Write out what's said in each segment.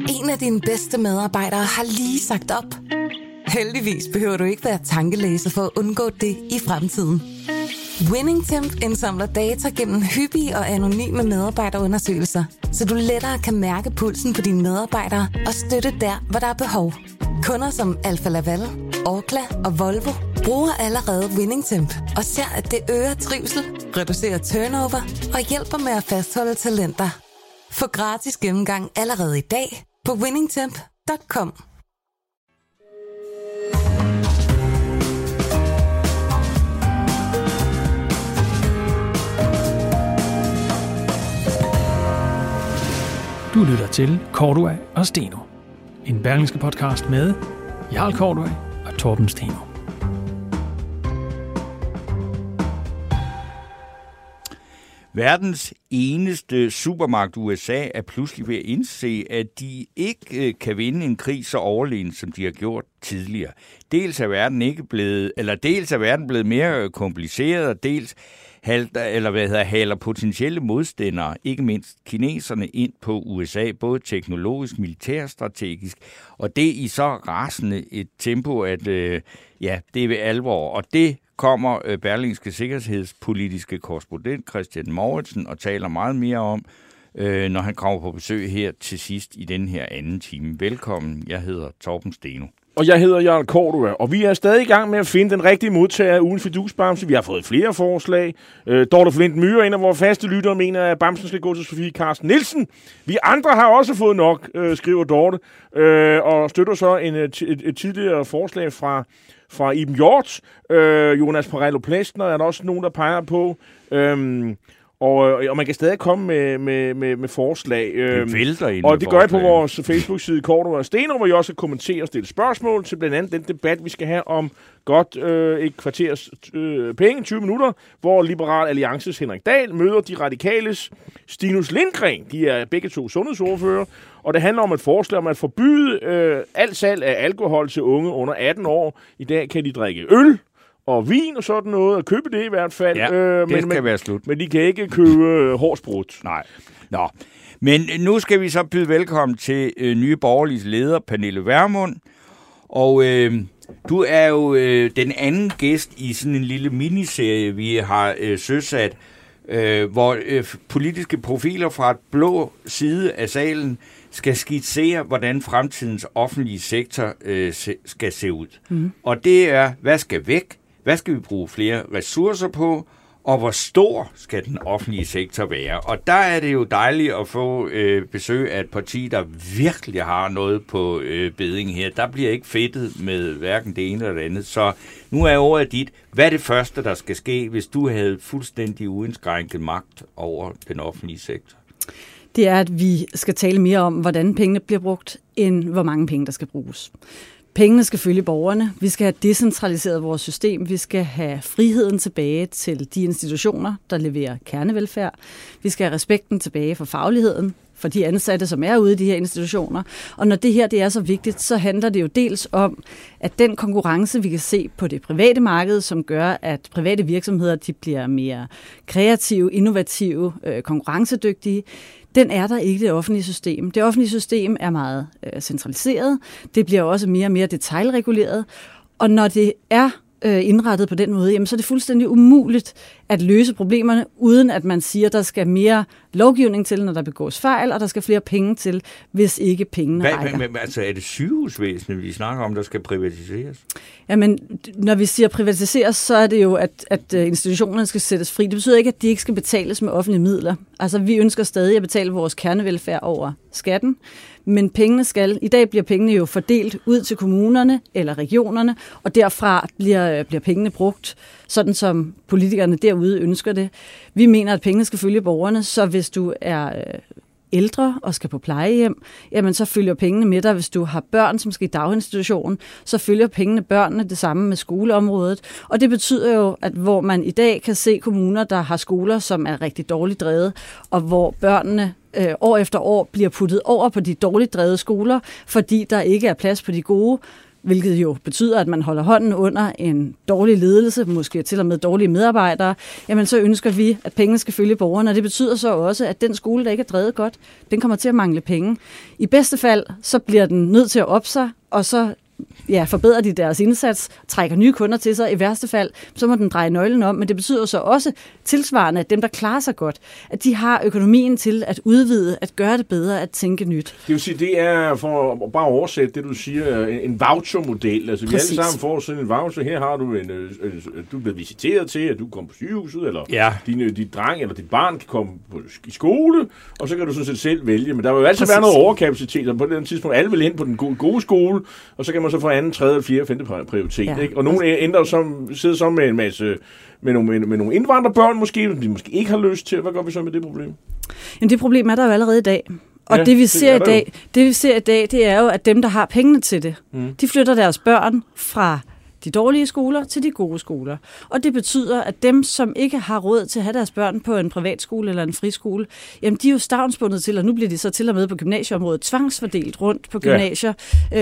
En af dine bedste medarbejdere har lige sagt op. Heldigvis behøver du ikke være tankelæser for at undgå det i fremtiden. WinningTemp indsamler data gennem hyppige og anonyme medarbejderundersøgelser, så du lettere kan mærke pulsen på dine medarbejdere og støtte der, hvor der er behov. Kunder som Alfa Laval, Orkla og Volvo bruger allerede WinningTemp og ser, at det øger trivsel, reducerer turnover og hjælper med at fastholde talenter. Få gratis gennemgang allerede i dag på winningtemp.com. Du lytter til Cordua og Steno. En Berlingske podcast med Jarl Cordua og Torben Steno. Verdens eneste supermagt USA er pludselig ved at indse, at de ikke kan vinde en krig så overlegent, som de har gjort tidligere. Dels er verden blevet mere kompliceret, og dels haler potentielle modstandere, ikke mindst kineserne, ind på USA, både teknologisk, militærstrategisk, og det i så rasende et tempo, at det er ved alvor. Og det kommer Berlingske sikkerhedspolitiske korrespondent Christian Mouritsen og taler meget mere om, når han kommer på besøg her til sidst i den her anden time. Velkommen, jeg hedder Torben Steno. Og jeg hedder Jarl Cordua, og vi er stadig i gang med at finde den rigtige modtager af ugens fidusbamse. Vi har fået flere forslag. Dorte Flint Myhre, en af vores faste lyttere, mener, at bamsen skal gå til Sofie Carsten Nielsen. Vi andre har også fået nok, skriver Dorte, og støtter så et tidligere forslag fra Iben Hjort. Jonas Parello Plesner er der også nogen, der peger på. Og man kan stadig komme med forslag. Det vælter ind. Og det gør jeg på vores Facebook-side Cordua og Steno, hvor jeg også kan kommentere og stille spørgsmål til blandt andet den debat, vi skal have om godt et kvarters penge, 20 minutter, hvor Liberal Alliances Henrik Dahl møder de radikales Stinus Lindgren. De er begge to sundhedsordfører, og det handler om et forslag om at forbyde alt salg af alkohol til unge under 18 år. I dag kan de drikke øl og vin og sådan noget, og købe det i hvert fald. Ja, det skal være slut. Men de kan ikke købe hårsbrud. Nej. Nå. Men nu skal vi så byde velkommen til Nye Borgerliges leder, Pernille Vermund. Og du er jo den anden gæst i sådan en lille miniserie, vi har søsat, hvor politiske profiler fra et blå side af salen skal skitsere, hvordan fremtidens offentlige sektor skal se ud. Mm. Og det er, hvad skal væk? Hvad skal vi bruge flere ressourcer på? Og hvor stor skal den offentlige sektor være? Og der er det jo dejligt at få besøg af et parti, der virkelig har noget på beding her. Der bliver ikke fedtet med hverken det ene eller det andet. Så nu er ordet dit. Hvad er det første, der skal ske, hvis du havde fuldstændig uindskrænket magt over den offentlige sektor? Det er, at vi skal tale mere om, hvordan pengene bliver brugt, end hvor mange penge, der skal bruges. Pengene skal følge borgerne. Vi skal have decentraliseret vores system. Vi skal have friheden tilbage til de institutioner, der leverer kernevelfærd. Vi skal have respekten tilbage for fagligheden, for de ansatte, som er ude i de her institutioner. Og når det her det er så vigtigt, så handler det jo dels om, at den konkurrence, vi kan se på det private marked, som gør, at private virksomheder de bliver mere kreative, innovative, konkurrencedygtige, den er der ikke i det offentlige system. Det offentlige system er meget centraliseret. Det bliver også mere og mere detailreguleret. Og når det er indrettet på den måde, jamen, så er det fuldstændig umuligt at løse problemerne, uden at man siger, at der skal mere lovgivning til, når der begås fejl, og der skal flere penge til, hvis ikke pengene rækker. Men altså, er det sygehusvæsenet, vi snakker om, der skal privatiseres? Jamen, når vi siger privatiseres, så er det jo, at institutionerne skal sættes fri. Det betyder ikke, at de ikke skal betales med offentlige midler. Altså, vi ønsker stadig at betale vores kernevelfærd over skatten, men pengene i dag bliver pengene jo fordelt ud til kommunerne eller regionerne, og derfra bliver pengene brugt, sådan som politikerne derude ønsker det. Vi mener, at pengene skal følge borgerne, så hvis du er ældre og skal på plejehjem, jamen så følger pengene med dig. Hvis du har børn, som skal i daginstitution, så følger pengene børnene, det samme med skoleområdet. Og det betyder jo, at hvor man i dag kan se kommuner, der har skoler, som er rigtig dårligt drevet, og hvor børnene år efter år bliver puttet over på de dårligt drevede skoler, fordi der ikke er plads på de gode, hvilket jo betyder, at man holder hånden under en dårlig ledelse, måske til og med dårlige medarbejdere, jamen så ønsker vi, at pengene skal følge borgerne, og det betyder så også, at den skole, der ikke er drevet godt, den kommer til at mangle penge. I bedste fald, så bliver den nødt til at op sig, og så forbedrer de deres indsats, trækker nye kunder til sig. I værste fald, så må den dreje nøglen om, men det betyder så også tilsvarende, at dem, der klarer sig godt, at de har økonomien til at udvide, at gøre det bedre, at tænke nyt. Det vil sige, det er, for bare at oversætte det, du siger, en voucher-model. Altså, vi alle sammen får sådan en voucher. Her har du du er blevet visiteret til, at du kommer på sygehuset, eller din dreng eller dit barn kan komme i skole, og så kan du sådan set selv vælge. Men der vil jo altid være noget overkapacitet, og på den tidspunkt alle vil hen på den gode skole, og så kan man så få anden, tredje, fjerde, femte prioritet. Ja. Ikke? Og nogle sidder så med en masse med nogle indvandrerbørn måske, de måske ikke har lyst til. Hvad gør vi så med det problem? Jamen det problem er der jo allerede i dag. Og det vi ser i dag, det er jo, at dem, der har pengene til det, de flytter deres børn fra de dårlige skoler til de gode skoler. Og det betyder, at dem, som ikke har råd til at have deres børn på en privatskole eller en friskole, jamen de er jo stavnsbundet til, og nu bliver de så til og med på gymnasieområdet tvangsfordelt rundt på gymnasier,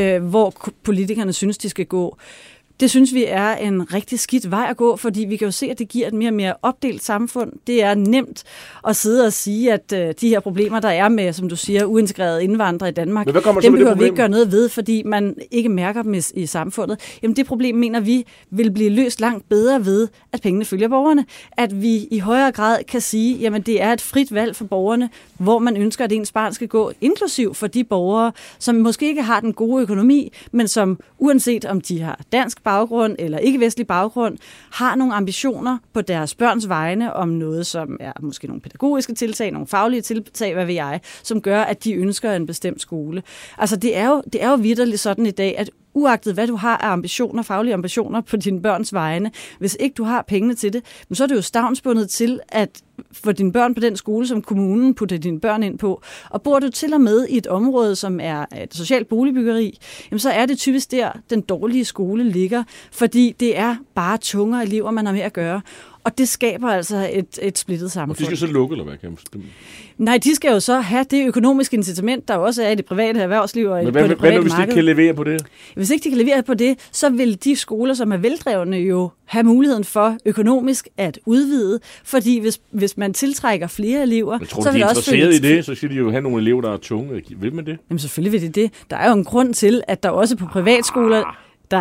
hvor politikerne synes, de skal gå. Det synes vi er en rigtig skidt vej at gå, fordi vi kan jo se, at det giver et mere og mere opdelt samfund. Det er nemt at sidde og sige, at de her problemer, der er med, som du siger, uintegrerede indvandrere i Danmark, dem behøver vi ikke gøre noget ved, fordi man ikke mærker dem i samfundet. Jamen det problem, mener vi, vil blive løst langt bedre ved, at pengene følger borgerne. At vi i højere grad kan sige, jamen det er et frit valg for borgerne, hvor man ønsker, at ens barn skal gå, inklusiv for de borgere, som måske ikke har den gode økonomi, men som uanset om de har dansk baggrund eller ikke-vestlig baggrund, har nogle ambitioner på deres børns vegne om noget, som er måske nogle pædagogiske tiltag, nogle faglige tiltag, hvad ved jeg, som gør, at de ønsker en bestemt skole. Altså det er jo vitterligt sådan i dag, at uagtet hvad du har af ambitioner, faglige ambitioner på dine børns vegne, hvis ikke du har pengene til det, så er det jo stavnsbundet til at få dine børn på den skole, som kommunen putter dine børn ind på. Og bor du til og med i et område, som er et socialt boligbyggeri, jamen så er det typisk der, den dårlige skole ligger, fordi det er bare tungere elever, man har med at gøre. Og det skaber altså et splittet samfund. Og de skal så lukke, eller hvad kan man? Nej, de skal jo så have det økonomiske incitament, der også er i det private erhvervsliv og på det private marked. Men hvis de ikke kan levere på det? Hvis ikke de kan levere på det, så vil de skoler, som er veldrevne, jo have muligheden for økonomisk at udvide, fordi hvis man tiltrækker flere elever, så vil det også interesseret i det, så skal de jo have nogle elever, der er tunge. Vil man det? Jamen selvfølgelig vil det. Der er jo en grund til, at der også på privatskoler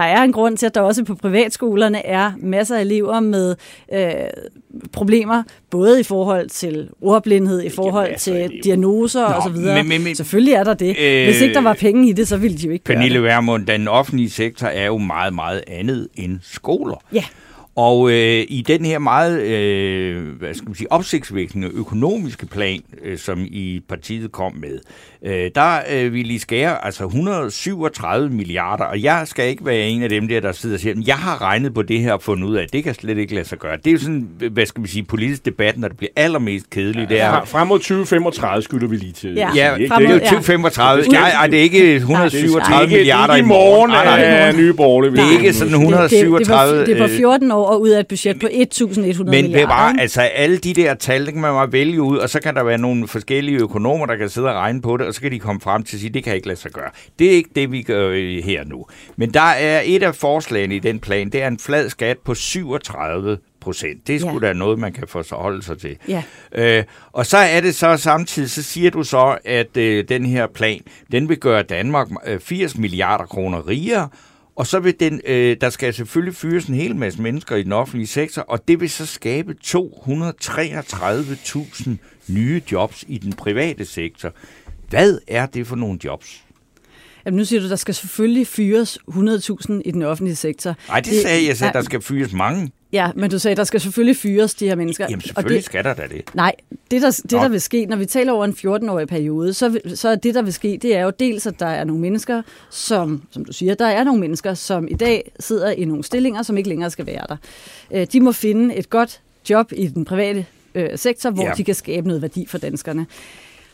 er masser af elever med problemer, både i forhold til ordblindhed, i forhold til diagnoser osv. Selvfølgelig er der det. Hvis ikke der var penge i det, så ville de jo ikke gøre det. Pernille Vermund, den offentlige sektor er jo meget, meget andet end skoler. Ja. Og i den her meget opsigtsvækkende økonomiske plan, som I partiet kom med, der vil I skære altså 137 milliarder, og jeg skal ikke være en af dem der sidder og siger, jeg har regnet på det her og fundet ud af, at det kan slet ikke lade sig gøre. Det er jo sådan, politisk debat, når det bliver allermest kedeligt. Det er frem mod 2035 skylder vi lige til. Ja, det er jo 2035. Nej, det er ikke 137 milliarder i morgen. Nej, nye borgerlige. Det er ikke sådan 137. Det er på 14 år og ud af et budget på 1.100 milliarder. Men bare, altså alle de der tal, det kan man bare vælge ud, og så kan der være nogle forskellige økonomer, der kan sidde og regne på det, og så kan de komme frem til at sige, det kan ikke lade sig gøre. Det er ikke det, vi gør her nu. Men der er et af forslagene i den plan, det er en flad skat på 37%. Det er sgu da noget, man kan forholde sig til. Ja. Og så er det så samtidig, så siger du så, at den her plan, den vil gøre Danmark 80 milliarder kroner rigere, og så vil der skal selvfølgelig fyres en hel masse mennesker i den offentlige sektor, og det vil så skabe 233.000 nye jobs i den private sektor. Hvad er det for nogle jobs? Jamen nu siger du, der skal selvfølgelig fyres 100.000 i den offentlige sektor. Nej, det sagde jeg, at der skal fyres mange. Ja, men du sagde, der skal selvfølgelig fyres de her mennesker. Jamen selvfølgelig skal der da det. Nej, det der vil ske, når vi taler over en 14-årig periode, så er det, der vil ske, det er jo dels, at der er nogle mennesker, som du siger, der er nogle mennesker, som i dag sidder i nogle stillinger, som ikke længere skal være der. De må finde et godt job i den private sektor, hvor de kan skabe noget værdi for danskerne.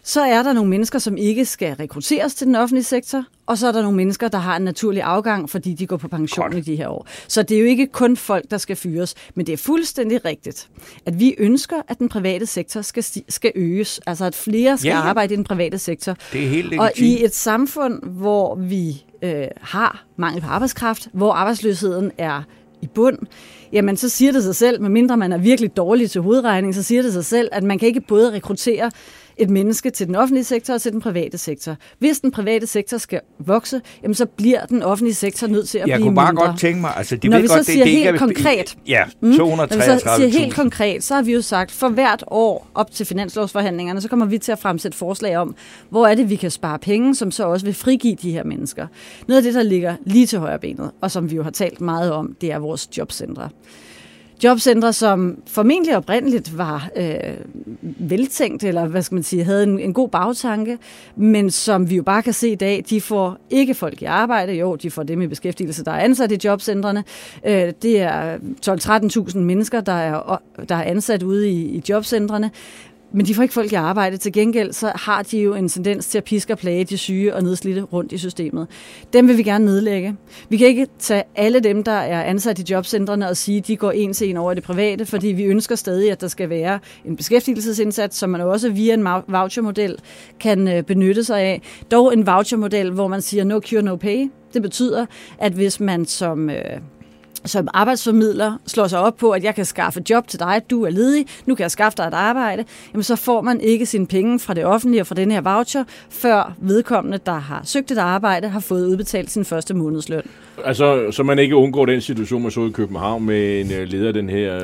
Så er der nogle mennesker, som ikke skal rekrutteres til den offentlige sektor, og så er der nogle mennesker, der har en naturlig afgang, fordi de går på pension i de her år. Så det er jo ikke kun folk, der skal fyres, men det er fuldstændig rigtigt, at vi ønsker, at den private sektor skal øges, altså at flere skal arbejde i den private sektor. Det er helt legitimt. Og i et samfund, hvor vi har mangel på arbejdskraft, hvor arbejdsløsheden er i bund, jamen så siger det sig selv, medmindre man er virkelig dårlig til hovedregning, så siger det sig selv, at man kan ikke både rekruttere et menneske til den offentlige sektor og til den private sektor. Hvis den private sektor skal vokse, jamen så bliver den offentlige sektor nødt til at blive mindre. Jeg kunne bare godt tænke mig, altså når vi så siger helt konkret, når vi så siger helt konkret, så har vi jo sagt, for hvert år op til finanslovsforhandlingerne, så kommer vi til at fremsætte forslag om, hvor er det, vi kan spare penge, som så også vil frigive de her mennesker. Noget af det, der ligger lige til højre benet, og som vi jo har talt meget om, det er vores jobcentre. Jobcentre, som formentlig oprindeligt var veltænkt, eller hvad skal man sige, havde en god bagtanke, men som vi jo bare kan se i dag, de får ikke folk i arbejde. Jo, de får dem i beskæftigelse, der er ansat i jobcentrene. Det er 12-13.000 mennesker, der er ansat ude i jobcentrene. Men de får ikke folk i arbejde. Til gengæld så har de jo en tendens til at piske og plage de syge og nedslidte rundt i systemet. Dem vil vi gerne nedlægge. Vi kan ikke tage alle dem, der er ansat i jobcentrene og sige, at de går en til en over i det private, fordi vi ønsker stadig, at der skal være en beskæftigelsesindsats, som man også via en vouchermodel kan benytte sig af. Dog en vouchermodel, hvor man siger no cure, no pay. Det betyder, at hvis man som arbejdsformidler slår sig op på, at jeg kan skaffe job til dig, du er ledig, nu kan jeg skaffe dig et arbejde, jamen så får man ikke sine penge fra det offentlige og fra den her voucher, før vedkommende, der har søgt et arbejde, har fået udbetalt sin første månedsløn. Altså, så man ikke undgår den situation, man så i København med en leder af den her,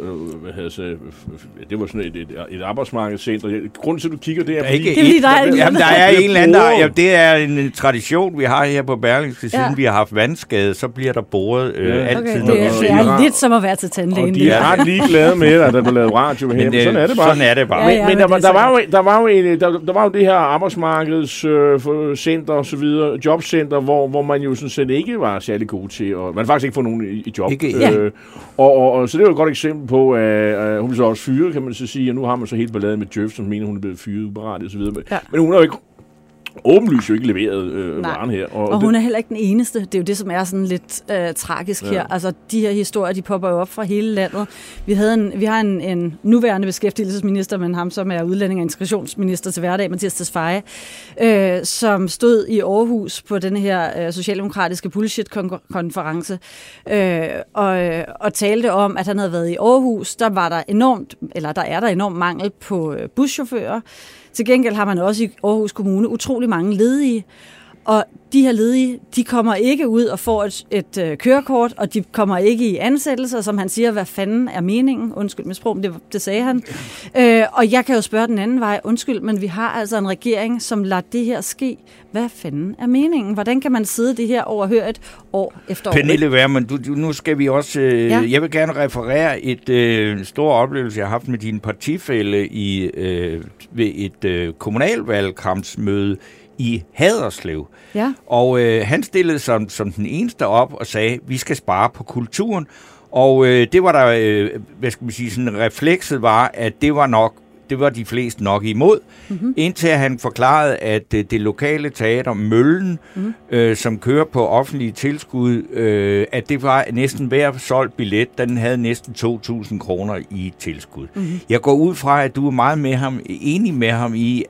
det var sådan et arbejdsmarkedscenter. Grunden til, at du kigger, det er, fordi... Der er en eller anden, det er en tradition, vi har her på Berlingske, siden vi har haft vandskade, så bliver der boret altid. Det er lidt som at være til tandlægen. Og de er ret ligeglade med, at der blev lavet radio her, men sådan er det bare. Sådan er det bare. Men der var jo det her arbejdsmarkedscenter og så videre, jobcenter, hvor man jo sådan set ikke var særlig god til, og man faktisk ikke får nogen i job. Og så det er jo et godt eksempel på, at hun så også fyret, kan man så sige, og nu har man så helt balladen med Djøf, som mener, hun er blevet fyret uberettet og så videre. Men hun er jo ikke åbenlyst jo ikke leveret varen her. Og hun er heller ikke den eneste. Det er jo det, som er sådan lidt tragisk her. Altså, de her historier, de popper jo op fra hele landet. Vi har en nuværende beskæftigelsesminister, men ham, som er udlænding- og integrationsminister til hverdag, Mattias Tesfaye, som stod i Aarhus på den her socialdemokratiske bullshit-konference og talte om, at han havde været i Aarhus. Der er der enormt mangel på buschauffører. Til gengæld har man også i Aarhus Kommune utrolig mange ledige, og de her ledige, de kommer ikke ud og får et kørekort, og de kommer ikke i ansættelser, som han siger, hvad fanden er meningen? Undskyld mit sprog, men det sagde han. Og jeg kan jo spørge den anden vej, undskyld, men vi har altså en regering, som lader det her ske. Hvad fanden er meningen? Hvordan kan man sidde det her overhørigt år efter år? Pernille Vermund, nu skal vi også... Jeg vil gerne referere et stor oplevelse, jeg har haft med din partifælle ved et kommunalvalgkampsmøde i Haderslev. Ja. Og han stillede som den eneste op og sagde, vi skal spare på kulturen. Og det var der, hvad skal man sige, sådan reflekset var, at det var de fleste nok imod, indtil han forklarede, at det lokale teater Møllen, som kører på offentlige tilskud, at det var næsten hver solgt billet, den havde næsten 2.000 kroner i tilskud. Jeg går ud fra, at du er meget enig med ham i,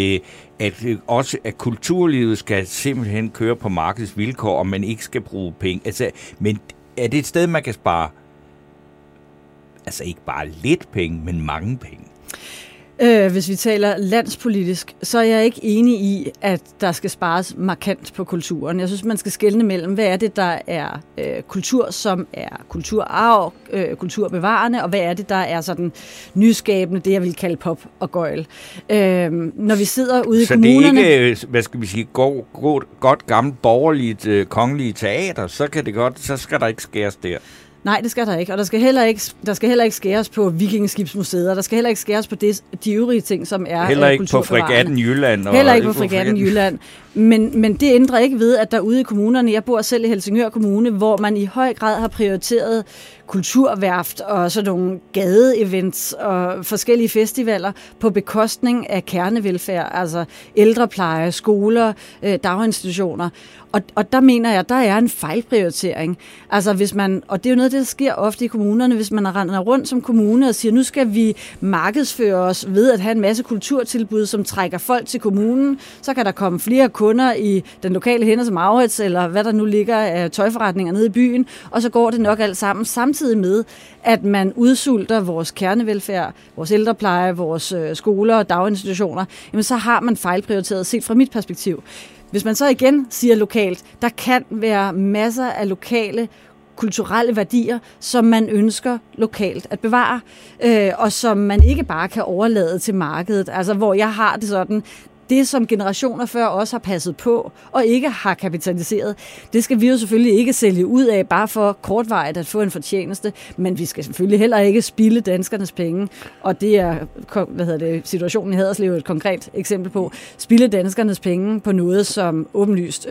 at kulturlivet skal simpelthen køre på markedsvilkår, og man ikke skal bruge penge. Altså, men er det et sted, man kan spare, altså ikke bare lidt penge, men mange penge? Hvis vi taler landspolitisk, så er jeg ikke enig i, at der skal spares markant på kulturen. Jeg synes, man skal skelne mellem, hvad er det, der er kultur, som er kulturarv, kulturbevarende, og hvad er det, der er sådan nyskabende, det jeg vil kalde pop og gøjl. Når vi sidder ude i kommunerne... Så det er ikke, hvad skal vi sige, godt gammelt borgerligt kongelige teater, så skal der ikke skæres der. Nej, det skal der ikke, og der skal heller ikke skæres på Vikingeskibsmuseet, der skal heller ikke skæres på de øvrige ting, som er heller ikke på Fregatten Jylland. Heller ikke på Fregatten Jylland. Men det ændrer ikke ved, at der ude i kommunerne, jeg bor selv i Helsingør Kommune, hvor man i høj grad har prioriteret kulturværft og sådan nogle gadeevents og forskellige festivaler på bekostning af kernevelfærd, altså ældrepleje, skoler, daginstitutioner. Og der mener jeg, der er en fejlprioritering. Altså hvis man, og det er jo noget, der sker ofte i kommunerne, hvis man render rundt som kommune og siger, nu skal vi markedsføre os ved at have en masse kulturtilbud, som trækker folk til kommunen, så kan der komme flere kunder i den lokale Hennes og Maurits, eller hvad der nu ligger af tøjforretninger nede i byen, og så går det nok alt sammen, samtidig med, at man udsulter vores kernevelfærd, vores ældrepleje, vores skoler og daginstitutioner, jamen så har man fejlprioriteret set fra mit perspektiv. Hvis man så igen siger lokalt, der kan være masser af lokale kulturelle værdier, som man ønsker lokalt at bevare, og som man ikke bare kan overlade til markedet. Altså hvor jeg har det sådan, det som generationer før også har passet på og ikke har kapitaliseret, det skal vi jo selvfølgelig ikke sælge ud af, bare for kortvarigt at få en fortjeneste, men vi skal selvfølgelig heller ikke spilde danskernes penge, og det er situationen i Haderslev et konkret eksempel på, spilde danskernes penge på noget, som åbenlyst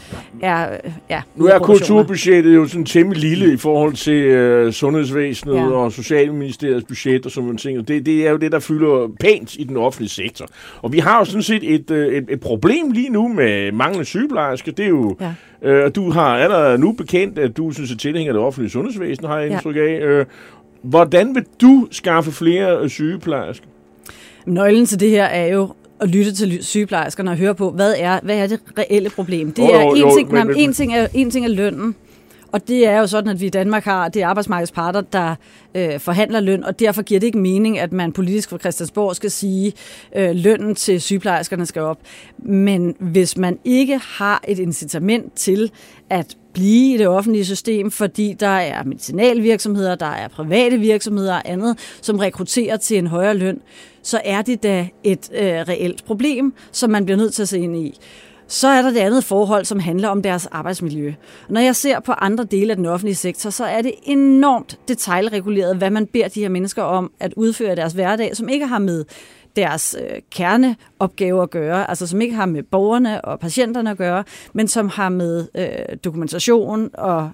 nu er kulturbudgettet jo sådan temmelig lille i forhold til sundhedsvæsenet og Socialministeriets budget og sådan nogle ting. Det er jo det, der fylder pænt i den offentlige sektor. Og vi har jo sådan set et problem lige nu med manglende sygeplejersker. Det er jo, er der nu bekendt, at du synes, at tilhænger af det offentlige sundhedsvæsen, har jeg indtryk af. Hvordan vil du skaffe flere sygeplejersker? Nøglen til det her er jo at lytte til sygeplejerskerne og høre på, hvad er det reelle problem. Det er en ting er lønnen. Og det er jo sådan, at vi i Danmark har det arbejdsmarkedets parter, der forhandler løn, og derfor giver det ikke mening, at man politisk fra Christiansborg skal sige, lønnen til sygeplejerskerne skal op. Men hvis man ikke har et incitament til at blive i det offentlige system, fordi der er medicinalvirksomheder, der er private virksomheder og andet, som rekrutterer til en højere løn, så er det da et reelt problem, som man bliver nødt til at se ind i. Så er der det andet forhold, som handler om deres arbejdsmiljø. Når jeg ser på andre dele af den offentlige sektor, så er det enormt detailreguleret, hvad man beder de her mennesker om at udføre deres hverdag, som ikke har med deres kerneopgaver at gøre, altså som ikke har med borgerne og patienterne at gøre, men som har med dokumentation og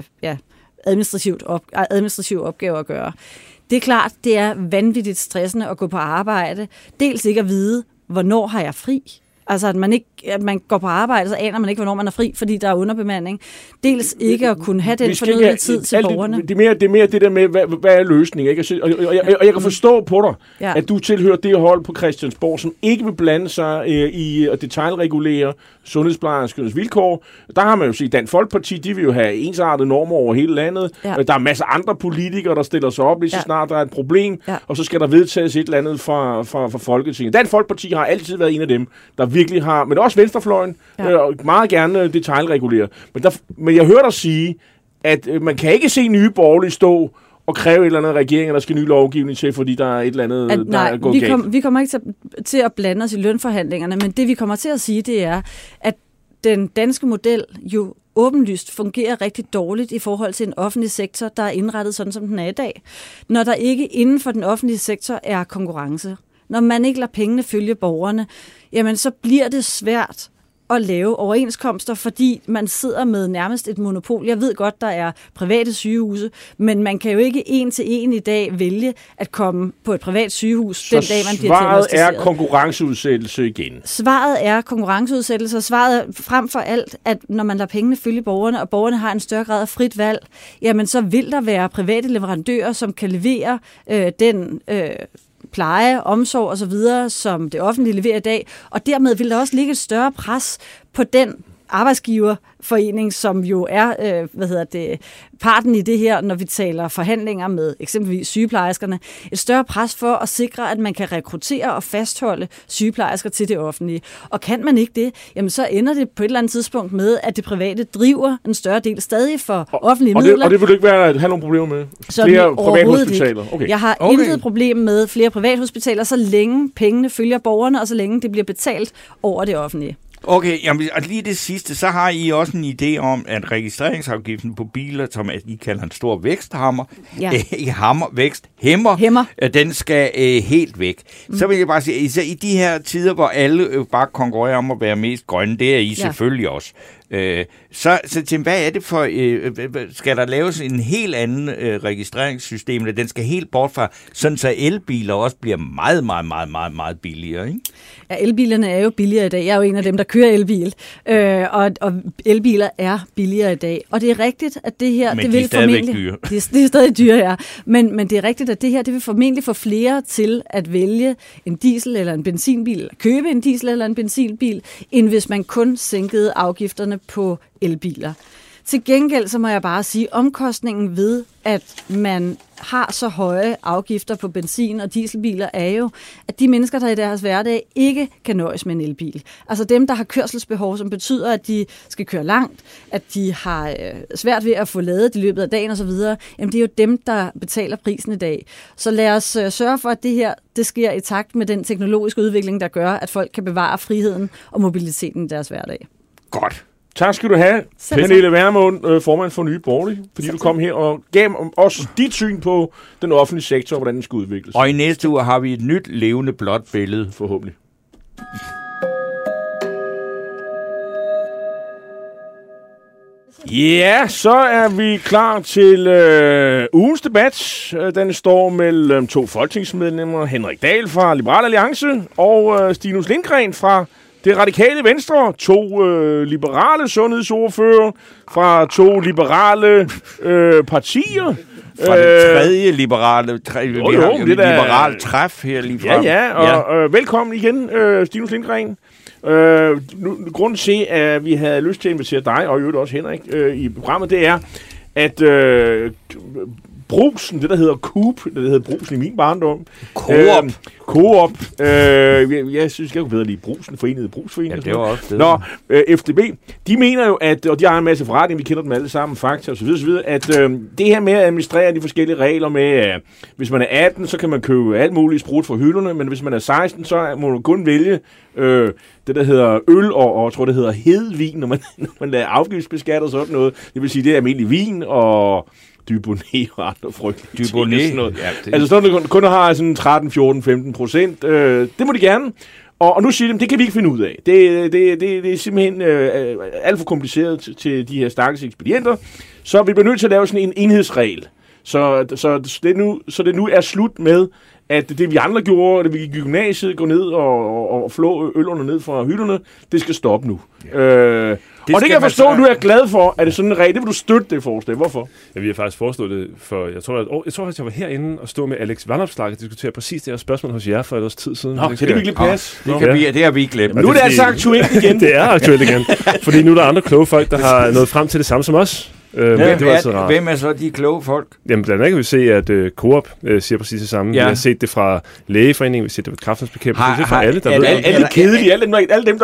administrative opgaver at gøre. Det er klart, det er vanvittigt stressende at gå på arbejde. Dels ikke at vide, hvornår har jeg fri. Altså, at man går på arbejde, så aner man ikke, hvornår man er fri, fordi der er underbemanding. Dels ikke at kunne have den fornødne tid til borgerne. Det er mere det der med, hvad er løsningen? Ikke? Og jeg kan forstå på dig, at du tilhører det hold på Christiansborg, som ikke vil blande sig i at detailregulere sundhedsplejerskernes vilkår. Der har man jo set, Dansk Folkeparti, de vil jo have ensartede normer over hele landet. Ja. Der er masser af andre politikere, der stiller sig op, lige så snart der er et problem, og så skal der vedtages et eller andet fra Folketinget. Dansk Folkeparti har altid været en af dem, der virkelig har, men også venstrefløjen, meget gerne detailregulere. Men jeg hører dig sige, at man kan ikke se Nye Borgerlige stå og kræve et eller andet regering, der skal ny lovgivning til, fordi der er et eller andet, der er gået galt. Vi kommer ikke til at blande os i lønforhandlingerne, men det vi kommer til at sige, det er, at den danske model jo åbenlyst fungerer rigtig dårligt i forhold til en offentlig sektor, der er indrettet sådan, som den er i dag. Når der ikke inden for den offentlige sektor er konkurrence, når man ikke lader pengene følge borgerne, jamen så bliver det svært at lave overenskomster, fordi man sidder med nærmest et monopol. Jeg ved godt, der er private sygehuse, men man kan jo ikke en til en i dag vælge at komme på et privat sygehus, så den dag man bliver diagnosticeret. Svaret er konkurrenceudsættelse igen? Svaret er konkurrenceudsættelse, og svaret er frem for alt, at når man lader pengene følge borgerne, og borgerne har en større grad af frit valg, jamen så vil der være private leverandører, som kan levere den pleje, omsorg osv., som det offentlige leverer i dag, og dermed vil der også ligge et større pres på den arbejdsgiverforening, som jo er parten i det her, når vi taler forhandlinger med eksempelvis sygeplejerskerne, et større pres for at sikre, at man kan rekruttere og fastholde sygeplejersker til det offentlige. Og kan man ikke det, jamen så ender det på et eller andet tidspunkt med, at det private driver en større del stadig for offentlige midler. Og det vil du ikke have nogle problemer med? Flere privathospitaler? Okay. Jeg har intet problem med flere privathospitaler, så længe pengene følger borgerne, og så længe det bliver betalt over det offentlige. Okay, jamen, og lige det sidste, så har I også en idé om, at registreringsafgiften på biler, som I kalder en stor væksthammer, hæmmer, den skal helt væk. Så vil jeg bare sige, i de her tider, hvor alle bare konkurrerer om at være mest grønne, det er I selvfølgelig også. Så til, hvad er det for, skal der laves en helt anden registreringssystem, eller den skal helt bort fra, sådan så elbiler også bliver meget, meget, meget, meget, meget billigere, ikke? Ja, elbilerne er jo billigere i dag. Jeg er jo en af dem, der kører elbil, og elbiler er billigere i dag. Og det er rigtigt, at det her... Men det de vil er stadigvæk formentlig, dyre. Det er stadig dyre, ja. Men det er rigtigt, at det her det vil formentlig få flere til at vælge en diesel eller en benzinbil, eller købe en diesel eller en benzinbil, end hvis man kun sænkede afgifterne på elbiler. Til gengæld så må jeg bare sige, omkostningen ved, at man har så høje afgifter på benzin- og dieselbiler, er jo, at de mennesker, der i deres hverdag ikke kan nøjes med en elbil. Altså dem, der har kørselsbehov, som betyder, at de skal køre langt, at de har svært ved at få ladet i løbet af dagen osv., jamen det er jo dem, der betaler prisen i dag. Så lad os sørge for, at det her det sker i takt med den teknologiske udvikling, der gør, at folk kan bevare friheden og mobiliteten i deres hverdag. Godt. Tak skal du have, Pernille Vermund, formand for Nye Borgerlige, fordi du kom her og gav os dit syn på den offentlige sektor, og hvordan den skal udvikles. Og i næste uge har vi et nyt levende blåt billede. Forhåbentlig. Ja, så er vi klar til ugens debat. Den står mellem to folketingsmedlemmer, Henrik Dahl fra Liberal Alliance og Stinus Lindgren fra Det Radikale Venstre. To liberale sundhedsordfører fra to liberale partier. Fra det tredje liberale liberalt træf her lige frem. Ja, og velkommen igen, Stinus Lindgren. Grunden til, at vi havde lyst til at invitere dig, og i øvrigt også Henrik, i programmet, det er, at Brugsen, det der hedder Coop, det der hedder Brugsen i min barndom. Coop. Jeg synes, jeg kunne bedre lide Brugsen, Forenede Brugsforeninger. Ja, det var også det. FDB, de mener jo, at, og de har en masse forretning, vi kender dem alle sammen, Fakta osv., at det her med at administrere de forskellige regler med, hvis man er 18, så kan man købe alt muligt sprut fra hylderne, men hvis man er 16, så må man kun vælge det, der hedder øl, og jeg tror, det hedder hedvin, når man lader afgiftsbeskatte og sådan noget. Det vil sige, det er almindelig vin og Dubonnet og andre frygtelige ting. Ja, altså sådan, at kun har sådan 13, 14, 15%. Det må de gerne. Og nu siger de, det kan vi ikke finde ud af. Det er simpelthen alt for kompliceret til de her stakkels ekspedienter. Så vi bliver nødt til at lave sådan en enhedsregel. Så det nu er slut med, at det vi andre gjorde, det vi gik i gymnasiet, gå ned og flå ølerne ned fra hylderne, det skal stoppe nu. Ja. Og det kan jeg forstå, at du er glad for, at det er sådan en regel. Det vil du støtte det forslag. Hvorfor? Ja, vi har faktisk foreslået det for, jeg tror faktisk, jeg var herinde og stod med Alex Vanopslagh og diskutere præcis det her spørgsmål hos jer for et års tid siden. Nå, kan det virkelig passe? Det har vi ikke glemt. Nu er det altså aktuelt igen. Det er aktuelt igen. Fordi nu er der andre kloge folk, der har nået frem til det samme som os. Hvem er så de kloge folk? Jamen, blandt andet kan vi se, at Coop siger præcis det samme. Ja. Vi har set det fra Lægeforeningen, vi har set det fra Kræftens Bekæmpelse, vi har set fra alle, der ved. Alle kedelige, alle dem,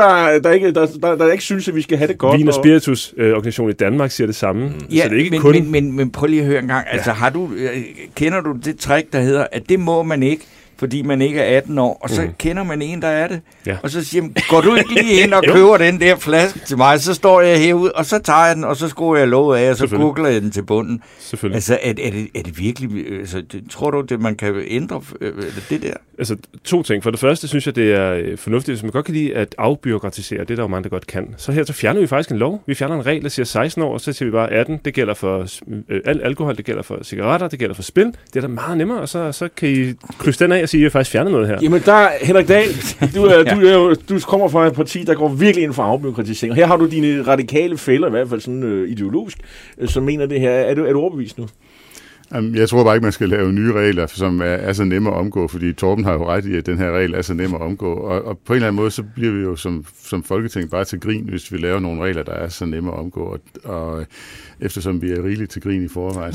der ikke synes, at vi skal have det godt. Vin og Spiritus organisation i Danmark siger det samme. Ja, så det er ikke men prøv lige at høre en gang. Altså, kender du det trick, der hedder, at det må man ikke, fordi man ikke er 18 år, og så kender man en, der er det. Ja. Og så siger man, går du ikke lige ind og køber den der flaske til mig, så står jeg herude, og så tager jeg den, og så skruer jeg låget af, og så googler jeg den til bunden. Selvfølgelig. Altså, er det virkelig... Altså, tror du, at man kan ændre det der? Altså, to ting. For det første synes jeg, det er fornuftigt, hvis man godt kan lide at afbureaukratisere, det er der jo mange, der godt kan. Så fjerner vi faktisk en lov. Vi fjerner en regel, der siger 16 år, og så siger vi bare 18. Det gælder for alkohol, det gælder for cigaretter, det gælder for spil. Det er da meget nemmere, og så kan I krydse den af og sige, at I faktisk fjerner noget her. Jamen der, Henrik Dahl, du kommer fra et parti, der går virkelig ind for afbureaukratisering. Og her har du dine radikale fælder, i hvert fald sådan ideologisk, som mener det her. Er du overbevist nu? Jeg tror bare ikke, man skal lave nye regler, som er så nemme at omgå, fordi Torben har jo ret i, at den her regel er så nem at omgå. Og på en eller anden måde, så bliver vi jo som Folketing bare til grin, hvis vi laver nogle regler, der er så nemme at omgå. Og eftersom vi er rigeligt til grin i forvejen,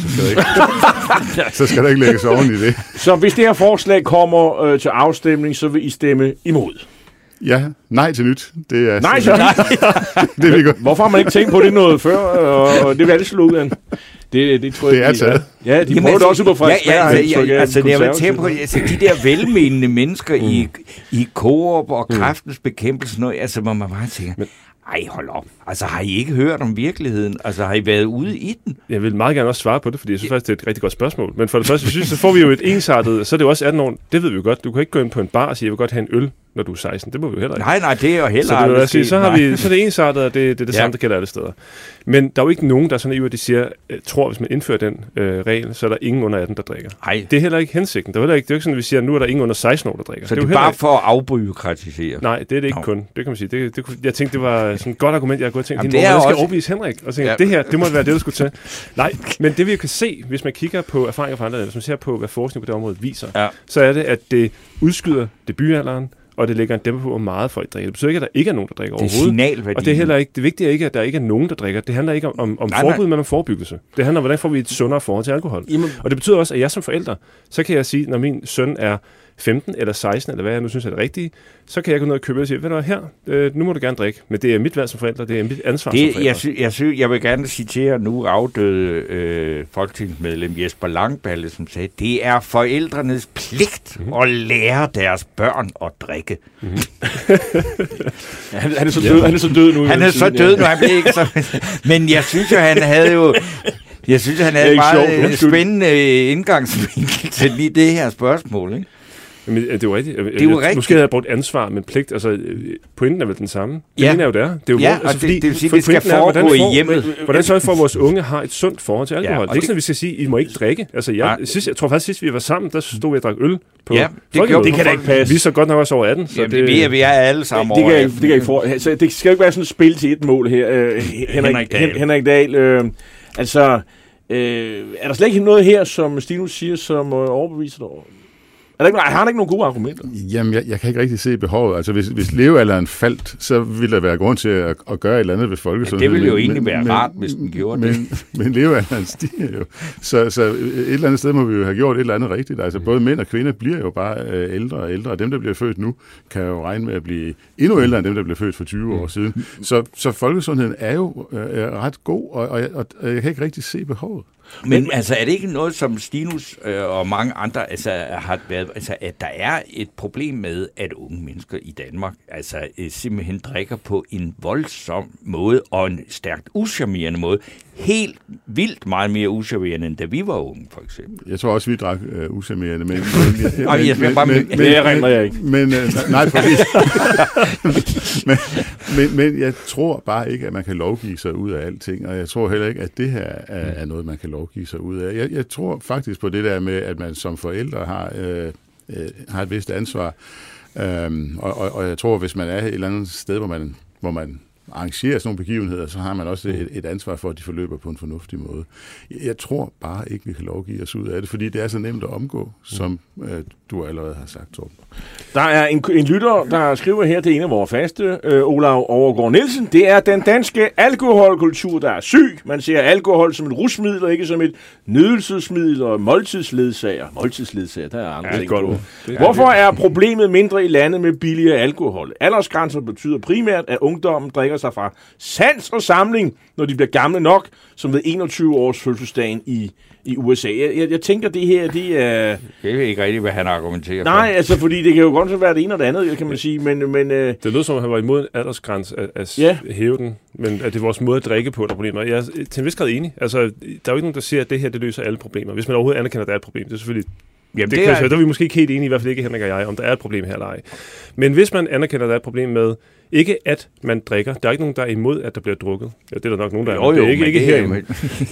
så skal der ikke lægges oven i det. Så hvis det her forslag kommer til afstemning, så vil I stemme imod? Ja, nej til nyt. Det er nej til nyt? Det er vi godt. Hvorfor har man ikke tænkt på det noget før? Og det vil alle slå ud af. Det tror jeg, Det er taget. Ja, de prøver det også på Frederiksberg. Altså, jeg vil tænke på, altså, de der velmenende mennesker i Coop og Kræftens Bekæmpelse, noget, altså, hvor man bare tænker, ej, hold op. Altså, har I ikke hørt om virkeligheden? Altså, har I været ude i den? Jeg vil meget gerne også svare på det, fordi jeg synes faktisk, det er et rigtig godt spørgsmål. Men for det første, så får vi jo et ensartet, så er det jo også 18 år. Det ved vi jo godt. Du kan ikke gå ind på en bar og sige, jeg vil godt have en øl, når du er 16. Det må vi jo heller ikke. Nej, det er jo heller så aldrig sket. Så er det ensartet, og det er det samme, der gælder alle steder. Men der er jo ikke nogen, der sådan i, at de siger, tror, hvis man indfører den regel, så er der ingen under 18, der drikker. Ej. Det er heller ikke hensigten. Det er jo ikke sådan, at vi siger, at nu er der ingen under 16 år, der drikker. Så det er bare for at afbureaukratisere? Nej, det er det ikke kun. Det kan man sige. Jeg tænkte, det var sådan et godt argument, jeg har gået og tænkt, det er skal overbevise Henrik. Og tænkte, det her, det må være det, der skulle til. Nej, men det vi kan se, hvis man kigger på erfaringer fra andre lande, hvis man ser på, hvad forskning på det område viser, så er det, at det udskyder debutalderen, og det lægger en dæmper på, hvor meget folk drikker. Det betyder ikke, at der ikke er nogen, der drikker overhovedet. Det er signalværdien. Og det er heller ikke, det vigtige er ikke, at der ikke er nogen, der drikker. Det handler ikke om forbud, men om forebyggelse. Det handler om, hvordan får vi et sundere forhold til alkohol. Jamen. Og det betyder også, at jeg som forælder, så kan jeg sige, når min søn er 15 eller 16, eller hvad jeg nu synes er det rigtige, så kan jeg gå ned og købe og sige, ved du her, nu må du gerne drikke. Men det er mit valg som forælder, det er mit ansvar som forælder. Jeg vil gerne citere nu afdøde folketingsmedlem Jesper Langballe, som sagde, det er forældrenes pligt at lære deres børn at drikke. Han er så død, han er så død nu. Han er så død nu, han blev ikke så... Men jeg synes jo, han havde jo... Jeg synes, han havde meget spændende indgangsvinkel til lige det her spørgsmål, ikke? Men det er jo rigtigt. Det er jo rigtigt. Måske havde jeg brugt ansvar, men pligt. Altså, pointen er vel den samme. Det mener jo, det er. Det er jo det vil sige, det skal foregå i hjemmet. Hvordan så for, at vores unge har et sundt forhold til alkohol? Det er ikke sådan, at vi skal sige, I må ikke drikke. Altså, jeg tror faktisk, sidst vi var sammen, der stod vi og drak øl på det kan da ikke passe. Vi er så godt nok også over 18. Så vi er alle sammen over 18. Det kan ikke for. Altså, det skal jo ikke være sådan et spil til et mål her. Henrik Dahl. Er der slet ikke noget her, som Stinus siger, som overbeviser dig over? Har han ikke nogen gode argumenter? Jamen, jeg kan ikke rigtig se behovet. Altså, hvis levealderen faldt, så ville der være grund til at gøre et eller andet ved folkesundheden. Det ville jo egentlig være rart, hvis den gjorde det. Men levealderen stiger jo. Så et eller andet sted må vi jo have gjort et eller andet rigtigt. Altså, både mænd og kvinder bliver jo bare ældre og ældre, og dem, der bliver født nu, kan jo regne med at blive endnu ældre end dem, der blev født for 20 år siden. Så folkesundheden er jo ret god, og jeg kan ikke rigtig se behovet. Men altså, er det ikke noget, som Stinus og mange andre har været, at der er et problem med, at unge mennesker i Danmark simpelthen drikker på en voldsom måde og en stærkt uscharmerende måde. Helt vildt meget mere uscharmerende, end da vi var unge, for eksempel. Jeg tror også, vi drak uscharmerende, men nej, præcis. men jeg tror bare ikke, at man kan lovgive sig ud af alting, og jeg tror heller ikke, at det her er noget, man kan lovgive sig ud af. Jeg tror faktisk på det der med, at man som forældre har et vist ansvar, og jeg tror, hvis man er et eller andet sted, hvor man arrangerer sådan nogle begivenheder, så har man også et ansvar for, at de forløber på en fornuftig måde. Jeg tror bare ikke, vi kan lovgive os ud af det, fordi det er så nemt at omgå, som du allerede har sagt, Torben. Der er en lytter, der skriver her til en af vores faste, Olav Overgaard Nielsen. Det er den danske alkoholkultur, der er syg. Man ser alkohol som et rusmiddel, og ikke som et nydelsesmiddel og måltidsledsager. Måltidsledsager, der er andre ting på. Hvorfor er problemet mindre i landet med billigere alkohol? Aldersgrænser betyder primært, at ungdommen drikker sig fra sans og samling, når de bliver gamle nok, som ved 21 års fødselsdagen i USA. Jeg tænker, det her, det er... Det er ikke rigtigt, hvad han argumenterer for. Nej, altså, fordi det kan jo godt være det ene og det andet, kan man sige, men det lød som, at han var imod en aldersgrænse at hæve den, men at det er vores måde at drikke på, der er problemer. Jeg er til en vis grad enig. Altså, der er jo ikke nogen, der siger, at det her, det løser alle problemer. Hvis man overhovedet anerkender, at der er et problem, det er selvfølgelig... Jamen, der er vi måske ikke helt enige, i hvert fald ikke Henrik og jeg, om der er et problem her eller ej. Men hvis man anerkender, at der er et problem med, ikke at man drikker, der er ikke nogen, der er imod, at der bliver drukket. Ja, det er der nok nogen, der er. Det er ikke herinde.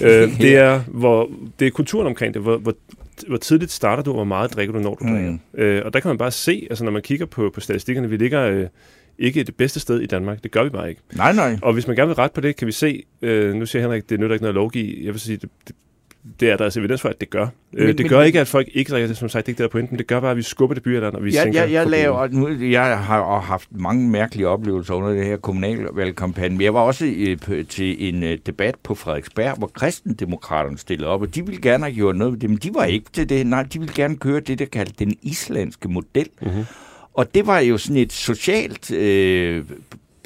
Det er kulturen omkring det, hvor tidligt starter du, og hvor meget drikker du, når du drikker. Og der kan man bare se, altså når man kigger på statistikkerne, vi ligger ikke det bedste sted i Danmark. Det gør vi bare ikke. Nej. Og hvis man gerne vil rette på det, kan vi se, nu siger Henrik, det nytter ikke noget at lovgive. Jeg vil sige, det er der altså evidens for, at det gør. Det gør ikke, at folk ikke drikker det, som sagt, ikke der pointen. Det gør bare, at vi skubber det byerne, og vi sænker. Jeg har haft mange mærkelige oplevelser under det her kommunalvalgkampagne. Jeg var også til en debat på Frederiksberg, hvor kristendemokraterne stillede op, og de ville gerne have gjort noget ved det, men de var ikke til det. Nej, de ville gerne køre det, der kaldte den islandske model. Og det var jo sådan et socialt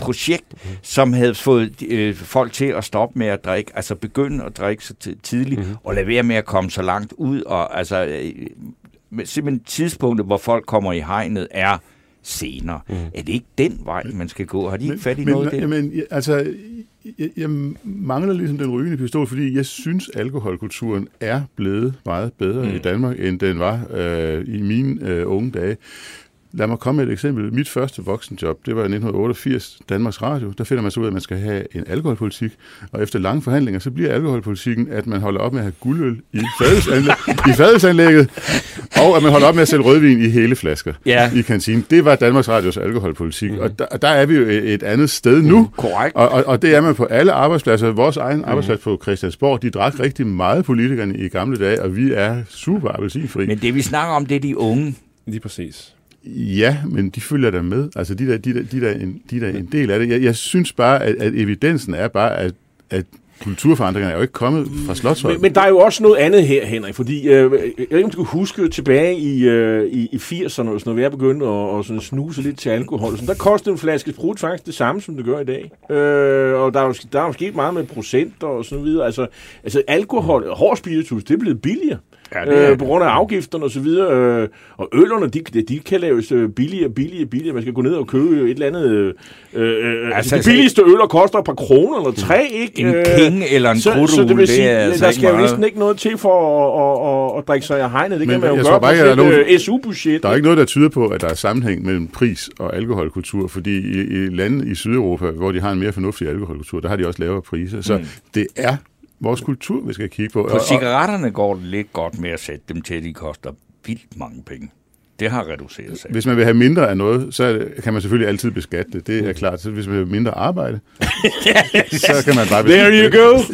projekt, som havde fået folk til at stoppe med at drikke, altså begynde at drikke så tidligt, og lade være med at komme så langt ud, og altså simpelthen tidspunktet, hvor folk kommer i hegnet, er senere. Er det ikke den vej, man skal gå? Har de ikke fat i noget af det? Altså, jeg mangler ligesom den rygende pistol, fordi jeg synes, alkoholkulturen er blevet meget bedre i Danmark, end den var i mine unge dage. Lad mig komme med et eksempel. Mit første voksenjob, det var i 1988, Danmarks Radio. Der finder man så ud af, at man skal have en alkoholpolitik, og efter lange forhandlinger, så bliver alkoholpolitikken, at man holder op med at have guldøl i fadelsanlægget, og at man holder op med at sælge rødvin i hele flasker i kantinen. Det var Danmarks Radios alkoholpolitik, og der er vi jo et andet sted nu. Korrekt. Og det er man på alle arbejdspladser. Vores egen arbejdsplads på Christiansborg, de drak rigtig meget politikerne i gamle dage, og vi er super appelsinfri. Men det vi snakker om, det er de unge. Lige præcis. Ja, men de følger der med. Altså, de der en del af det. Jeg synes bare, at evidensen er bare, at kulturforandringerne er jo ikke kommet fra Slotsholmen. Men der er jo også noget andet her, Henrik, fordi jeg ved ikke, om du kan huske tilbage i 80'erne, når vi er begyndt at sådan snuse lidt til alkohol. Så der kostede en flaske sprut faktisk det samme, som det gør i dag. Og der er jo sket meget med procenter og sådan videre. Altså alkohol, hård spiritus, det er blevet billigere. Ja, på grund af afgifterne og så videre. Og ølerne, de kan laves billigere. Man skal gå ned og købe et eller andet. De billigste øller koster et par kroner eller 3, ikke? En king eller en krudul, så det vil sige, altså der skal jo næsten ikke noget til for at drikke sig i hegnet. Det kan man jo gøre på et SU-budget. Der er ikke noget, der tyder på, at der er sammenhæng mellem pris og alkoholkultur, fordi i lande i Sydeuropa, hvor de har en mere fornuftig alkoholkultur, der har de også lavere priser. Så det er vores kultur, vi skal kigge på. På cigaretterne går det lidt godt med at sætte dem til, at de koster vildt mange penge. Det har reduceret sig. Hvis man vil have mindre af noget, så kan man selvfølgelig altid beskatte det. Det er klart. Så hvis man vil have mindre arbejde, så kan man bare beskatte det. There you go!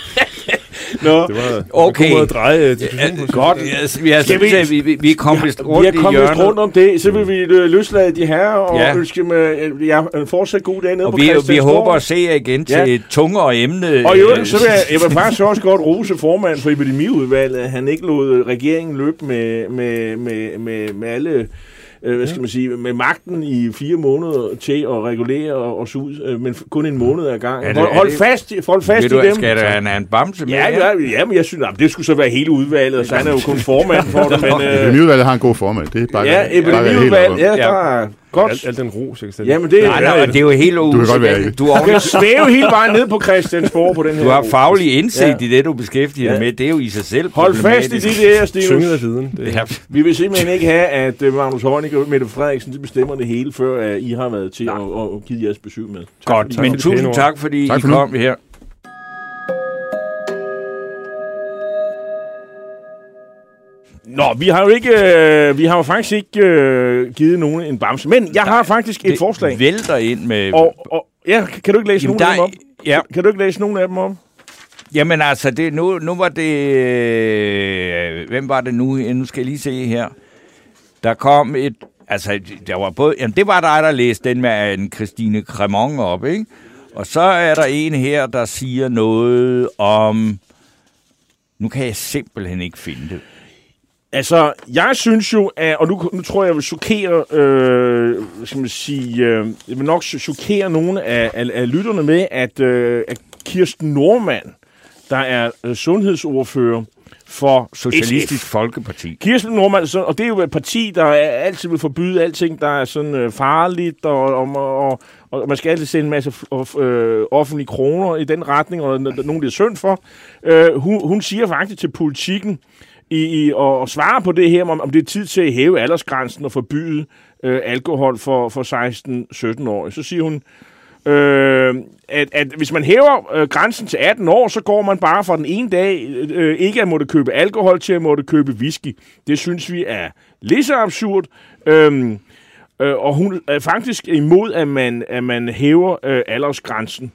Nå, det var okay. en god måde at dreje diskussionen på. Godt. Vi er kommet vist rundt i hjørnet. Rundt om det, så vil vi løslade de her og ønske dem en fortsat god dag nede på Christiansborg. Vi håber at se jer igen til et tungere emne. Og jo, så vil jeg vil faktisk også godt rose formanden for epidemiudvalget, at han ikke lod regeringen løbe med alle hvad skal man sige, med magten i 4 måneder til at regulere os ud, men kun en måned ad gang. Hold fast i dem. Skal der have en bamse med? Ja, men jeg synes, det skulle så være hele udvalget, så han er jo kun formand for det. Men epidemiudvalget har en god formand. Det er bare epidemiudvalget, der godt. Alt den ros, jeg kan stille. Jamen, det er jo helt du kan godt være du kan svæve hele vejen ned på Christiansborg på den her. Du har faglig indsigt i det, du beskæftiger dig med. Det er jo i sig selv. Hold fast i det der, Stine. Tynget af viden. Vi vil simpelthen ikke have, at Magnus Heunicke og Mette Frederiksen de bestemmer det hele, før I har været til at give jeres besøg med. Godt, men tusind tak, fordi I kom her. Nå, vi har jo faktisk ikke givet nogen en bamse, men jeg har faktisk et forslag. Vælter ind med... Kan du ikke læse nogen af dem op? Ja. Kan du ikke læse nogen af dem op? Jamen altså, nu var det... hvem var det nu? Nu skal jeg lige se her. Der kom et... Altså, der var både... Jamen, det var dig, der læste den med en Christine Cremon op, ikke? Og så er der en her, der siger noget om... Nu kan jeg simpelthen ikke finde det. Altså, jeg synes jo, og nu tror jeg vil chokere, skal man sige, jeg vil nok chokere nogle af lytterne med, at Kirsten Normann, der er sundhedsordfører for Socialistisk Folkeparti. Kirsten Normann, og det er jo et parti, der altid vil forbyde alting, der er sådan farligt, og man skal altid sende en masse offentlige kroner i den retning, og nogen det er synd for. Hun siger faktisk til Politikken, og svare på det her, om det er tid til at hæve aldersgrænsen og forbyde alkohol for 16-17-årige. Så siger hun, at hvis man hæver grænsen til 18 år, så går man bare fra den ene dag ikke at måtte købe alkohol til at måtte købe whisky. Det synes vi er lige så absurd. Og hun er faktisk imod, at man hæver aldersgrænsen.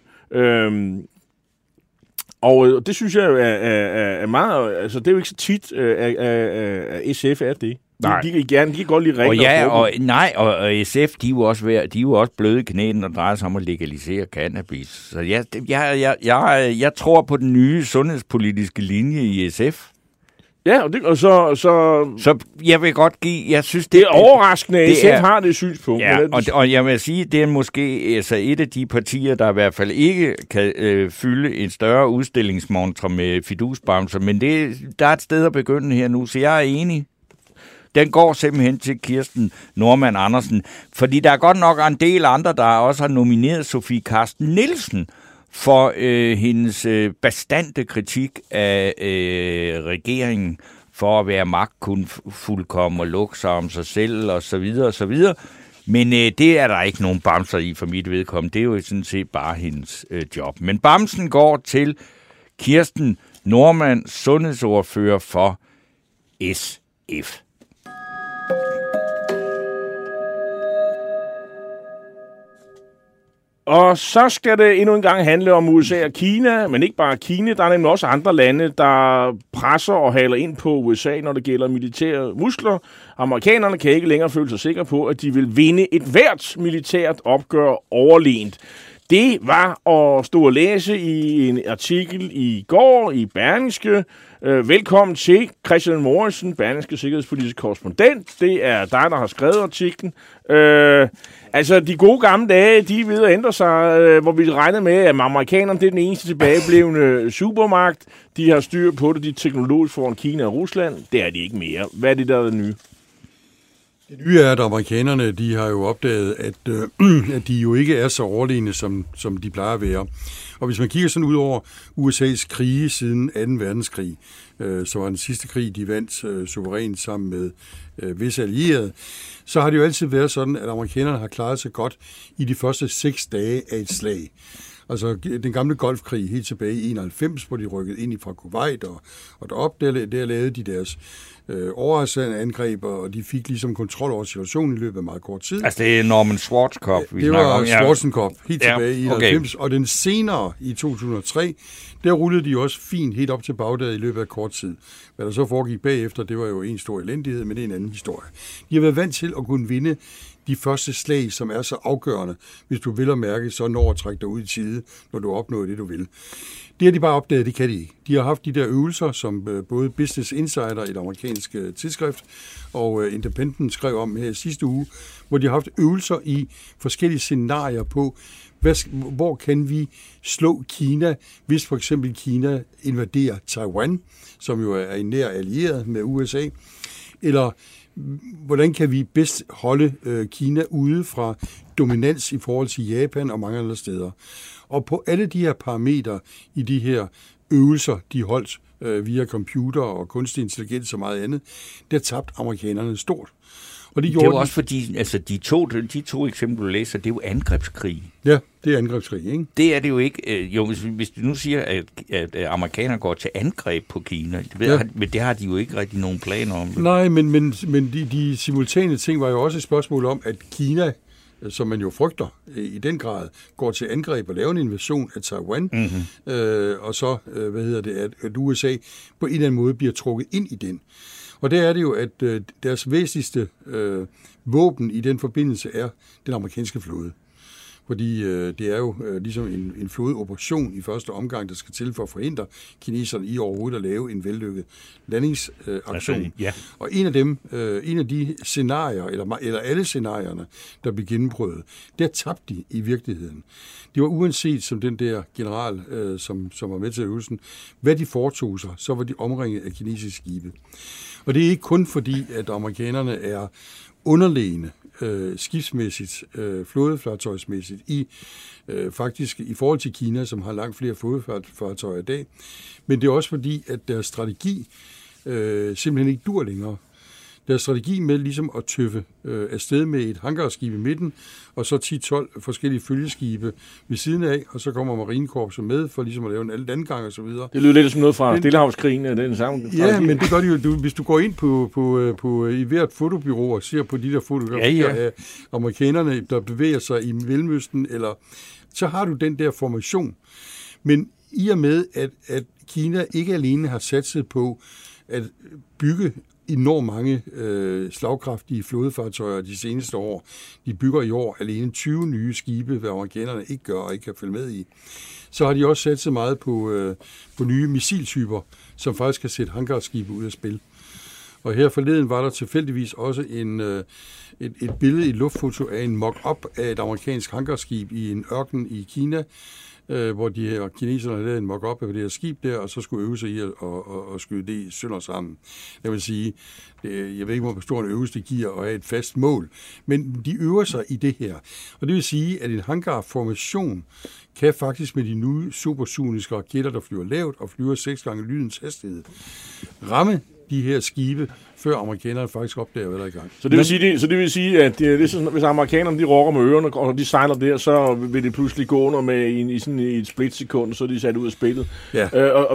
Og det synes jeg er meget... Altså, det er jo ikke så tit, at SF er det. De kan godt lide regler. Og SF, de er jo også bløde i knæene, når det drejer sig om at legalisere cannabis. Så jeg tror på den nye sundhedspolitiske linje i SF. Ja, og så jeg vil godt give, jeg synes, det er overraskende, at SF har det synspunkt. Ja, og jeg vil sige, det er måske altså et af de partier, der i hvert fald ikke kan fylde en større udstillingsmontre med fidusbamser, men der er et sted at begynde her nu, så jeg er enig. Den går simpelthen til Kirsten Normann Andersen, fordi der er godt nok en del andre, der også har nomineret Sofie Carsten Nielsen for hendes bastante kritik af regeringen for at være magtfuldkommen og lukke sig om sig selv og så videre og så videre. Men det er der ikke nogen bamser i for mit vedkommende. Det er jo sådan set bare hendes job. Men bamsen går til Kirsten Normann, sundhedsordfører for SF. Og så skal det endnu en gang handle om USA og Kina, men ikke bare Kina. Der er nemlig også andre lande, der presser og haler ind på USA, når det gælder militære muskler. Amerikanerne kan ikke længere føle sig sikre på, at de vil vinde et hvert militært opgør overlegent. Det var at stå og læse i en artikel i går i Berlingske. Velkommen til Christian Morrison, Berlingske sikkerhedspolitisk korrespondent. Det er dig, der har skrevet artiklen. Altså, de gode gamle dage, de er ved at ændre sig, hvor vi regnede med, at amerikanerne det er den eneste tilbageblevende supermagt. De har styr på det, de teknologisk foran Kina og Rusland. Det er de ikke mere. Hvad er det, der er det nye? Det nye er, at amerikanerne de har jo opdaget, at de jo ikke er så overlegne, som de plejer at være. Og hvis man kigger sådan ud over USA's krige siden 2. verdenskrig, så var den sidste krig, de vandt suverænt sammen med visse allierede, så har det jo altid været sådan, at amerikanerne har klaret sig godt i de første 6 dage af et slag. Altså den gamle Golfkrig helt tilbage i 91, hvor de rykkede ind fra Kuwait og derop, der lavede de deres overraskende angreb, og de fik ligesom kontrol over situationen i løbet af meget kort tid. Altså det er Norman Schwarzkopf, vi det snakker om. Det var Schwarzkopf helt tilbage i 90, og den senere i 2003, der rullede de også fint helt op til Bagdad i løbet af kort tid. Hvad der så foregik bagefter, det var jo en stor elendighed, men det er en anden historie. De har været vant til at kunne vinde de første slag, som er så afgørende, hvis du vil at mærke, så når at trække dig ud i tide, når du opnår det, du vil. Det har de bare opdaget, det kan de ikke. De har haft de der øvelser, som både Business Insider, et amerikansk tidsskrift, og Independent skrev om her sidste uge, hvor de har haft øvelser i forskellige scenarier på, hvor kan vi slå Kina, hvis for eksempel Kina invaderer Taiwan, som jo er en nær allieret med USA, eller hvordan kan vi bedst holde Kina ude fra dominans i forhold til Japan og mange andre steder. Og på alle de her parametre i de her øvelser, de holdt via computer og kunstig intelligens og meget andet, der tabte amerikanerne stort. Og det er jo også fordi, altså de to eksempler, du læser, det er jo angrebskrig. Ja, det er angrebskrig, ikke? Det er det jo ikke. Jo, hvis du nu siger, at amerikanerne går til angreb på Kina, men det har de jo ikke rigtig nogen planer om. Nej, men de simultane ting var jo også et spørgsmål om, at Kina, som man jo frygter i den grad, går til angreb og laver en invasion af Taiwan, og så, at USA på en eller anden måde bliver trukket ind i den. Og der er det jo, at deres væsentligste våben i den forbindelse er den amerikanske flåde. Fordi det er jo ligesom en flådeoperation i første omgang, der skal til for at forhindre kineserne i overhovedet at lave en vellykket landingsaktion. Ja. Og en af de scenarier, eller alle scenarierne, der blev gennemprøvet, der tabte de i virkeligheden. Det var uanset som den der general, som var med til øvelsen, hvad de foretog sig, så var de omringet af kinesiske skibe. Og det er ikke kun fordi, at amerikanerne er underlegne skibsmæssigt, flådefartøjsmæssigt, faktisk i forhold til Kina, som har langt flere flådefartøjer i dag. Men det er også fordi, at deres strategi simpelthen ikke dur længere. Deres strategi med ligesom at tøffe afsted med et hangarskib i midten, og så 10-12 forskellige følgeskibe ved siden af, og så kommer Marinekorpset med for ligesom at lave en landgang og så videre. Det lyder lidt som noget fra Stillehavskrigen, den samme. Ja, men det gør det jo. Hvis du går ind på i hvert fotobyrå og ser på de der fotografier af amerikanerne, der bevæger sig i Mellemøsten, eller så har du den der formation. Men i og med, at Kina ikke alene har satset på at bygge enormt mange slagkraftige flådefartøjer de seneste år. De bygger i år alene 20 nye skibe, hvad amerikanerne ikke gør og ikke kan følge med i. Så har de også sat sig meget på nye missiltyper, som faktisk kan sætte hangarskibe ud af spil. Og her forleden var der tilfældigvis også et billede i luftfoto af en mock-up af et amerikansk hangarskib i en ørken i Kina, hvor de her kineserne havde en mock-up af det her skib der, og så skulle øve sig i at skyde det sønder sammen. Jeg vil sige, jeg ved ikke, hvor stor en øvelse det giver at have et fast mål, men de øver sig i det her. Og det vil sige, at en hangarformation kan faktisk med de nye supersoniske raketter, der flyver lavt og flyver 6 gange lydens hastighed, ramme de her skibe, før amerikanerne faktisk opdager, hvad der er i gang. Så det vil sige, at det er sådan, hvis amerikanerne de rokker med ørerne, og de sejler der, så vil det pludselig gå under med i et splitsekund, så er de sat ud af spillet. Ja.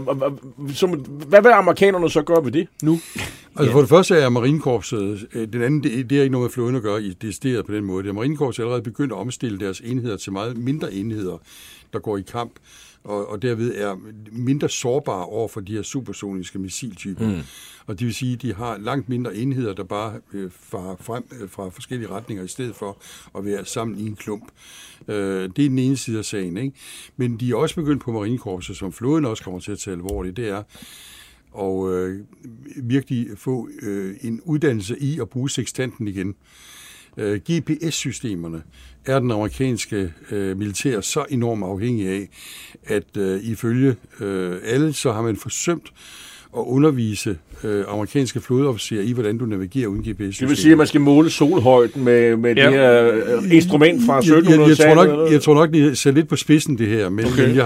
Hvad vil amerikanerne så gøre ved det nu? Altså for det første er Marinekorpset, den anden, det er ikke noget med flåden at gøre, det er stedet på den måde. Det er Marinekorpset allerede begyndt at omstille deres enheder til meget mindre enheder, der går i kamp, og derved er mindre sårbare over for de her supersoniske missiltyper. Mm. Og det vil sige, at de har langt mindre enheder, der bare farer frem fra forskellige retninger, i stedet for at være sammen i en klump. Det er den ene side af sagen, ikke? Men de er også begyndt på Marinekorpset, som flåden også kommer til at tage alvorligt, det er og virkelig få en uddannelse i at bruge sekstanten igen. GPS-systemerne er den amerikanske militær så enormt afhængig af, at ifølge alle, så har man forsømt at undervise amerikanske flådeofficerer i, hvordan du navigerer uden GPS-systemer. Det vil sige, at man skal måle solhøjden med det her instrument fra 1700-tallet? Jeg tror nok, det er lidt på spidsen, det her, men jeg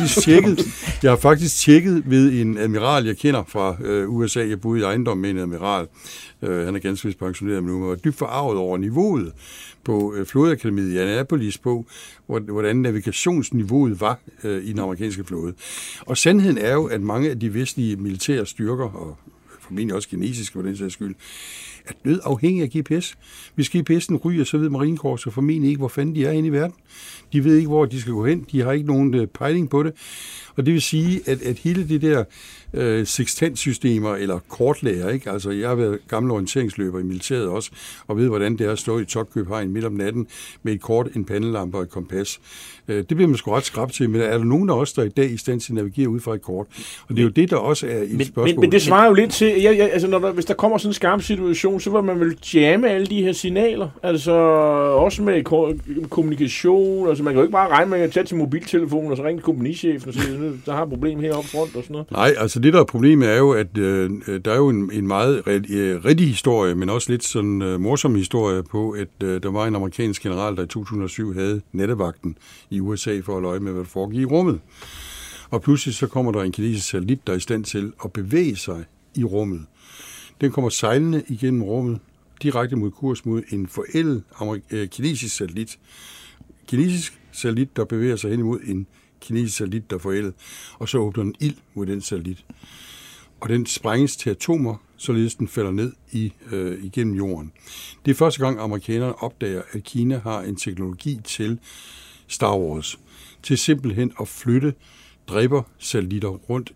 har faktisk tjekket ved en admiral, jeg kender fra USA. Jeg boede i ejendom med en admiral. Han er ganske vist pensioneret nu, men var dybt forarvet over niveauet på flådeakademiet i Annapolis på, hvordan navigationsniveauet var i den amerikanske flåde. Og sandheden er jo, at mange af de vestlige militære styrker, og formentlig også kinesiske for den sags skyld, er død afhængig af GPS. Hvis GPS'en ryger, så ved Marinekorpset formentlig ikke, hvor fanden de er inde i verden. De ved ikke, hvor de skal gå hen. De har ikke nogen pejling på det. Og det vil sige, at hele det der sextantsystemer eller kortlæger, ikke? Altså, jeg har været gammel orienteringsløber i militæret også, og ved, hvordan det er at stå i Tokyo-hegn midt om natten med et kort, en pandelampe og et kompas. Det bliver man sgu ret skrab til, men er der nogen af os, der i dag i stand til at navigere ud fra et kort? Og det er jo det, der også er et spørgsmål. Men det svarer jo lidt til, altså, hvis der kommer sådan en skarp situation, så vil man vel jamme alle de her signaler, altså også med kommunikation, altså man kan jo ikke bare regne med at tage til mobiltelefonen og så ringe til kompagnichefen og sige, der har et problem heroppe front og sådan noget. Nej, altså det der er problemet er jo, at der er jo en meget rigtig historie, men også lidt sådan morsom historie på, at der var en amerikansk general, der i 2007 havde nattevagten i USA for at holde øje med, hvad der foregik i rummet. Og pludselig så kommer der en kinesisk satellit, der er i stand til at bevæge sig i rummet. Den kommer sejlende igennem rummet, direkte mod kurs mod en forældet kinesisk satellit. Kinesisk satellit, der bevæger sig hen imod en kinesisk satellit, der er forældet, og så åbner den ild mod den satellit. Og den sprænges til atomer, således den falder ned igennem jorden. Det er første gang, amerikanerne opdager, at Kina har en teknologi til Star Wars, til simpelthen at flytte dræbersatellitter rundt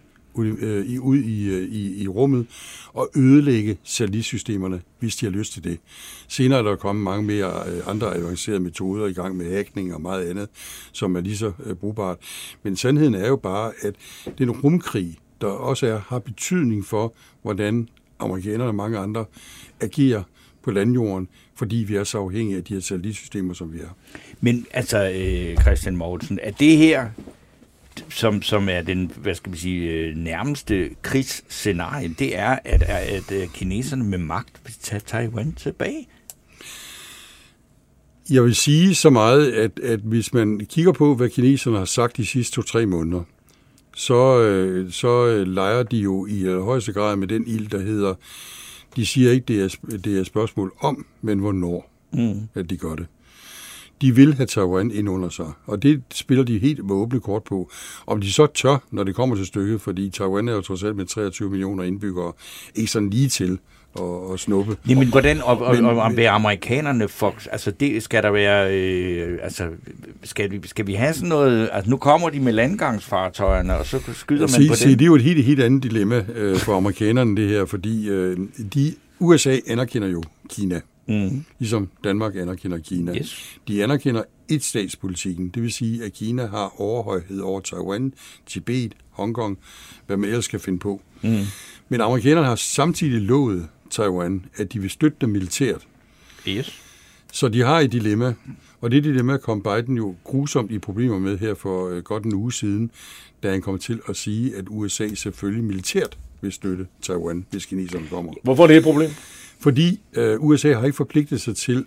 ud i rummet og ødelægge satellitsystemerne, hvis de har lyst til det. Senere er der kommet mange mere andre avancerede metoder i gang med hackning og meget andet, som er lige så brugbart. Men sandheden er jo bare, at den rumkrig, der også har betydning for, hvordan amerikanerne og mange andre agerer på landjorden, fordi vi er så afhængige af de her satellitsystemer, som vi er. Men altså, Christian Mogensen, er det her, som er den, hvad skal man sige, nærmeste krigsscenarie, det er, at kineserne med magt vil tage Taiwan tilbage? Jeg vil sige så meget, at hvis man kigger på, hvad kineserne har sagt de sidste 2-3 måneder, så leger de jo i højeste grad med den ild, der hedder, de siger ikke, det er et spørgsmål om, men hvornår, at de gør det. De vil have Taiwan ind under sig, og det spiller de helt med åbne kort på. Om de så tør, når det kommer til stykket, fordi Taiwan er jo trods alt med 23 millioner indbyggere, ikke sådan lige til at snuppe. Jamen, hvordan og være amerikanerne, Fox? Altså, det skal der være... skal vi have sådan noget... Altså, nu kommer de med landgangsfartøjerne, og så skyder man på det er jo et helt andet dilemma for amerikanerne, det her, fordi USA anerkender jo Kina. Ligesom Danmark anerkender Kina. Yes. De anerkender etstatspolitikken, det vil sige, at Kina har overhøjhed over Taiwan, Tibet, Hongkong, hvad man ellers skal finde på. Men amerikanerne har samtidig lovet Taiwan, at de vil støtte dem militært. Yes. Så de har et dilemma, og det dilemma kom Biden jo grusomt i problemer med her for godt en uge siden, da han kom til at sige, at USA selvfølgelig militært vil støtte Taiwan, hvis kineserne kommer. Hvorfor er det et problem? Fordi USA har ikke forpligtet sig til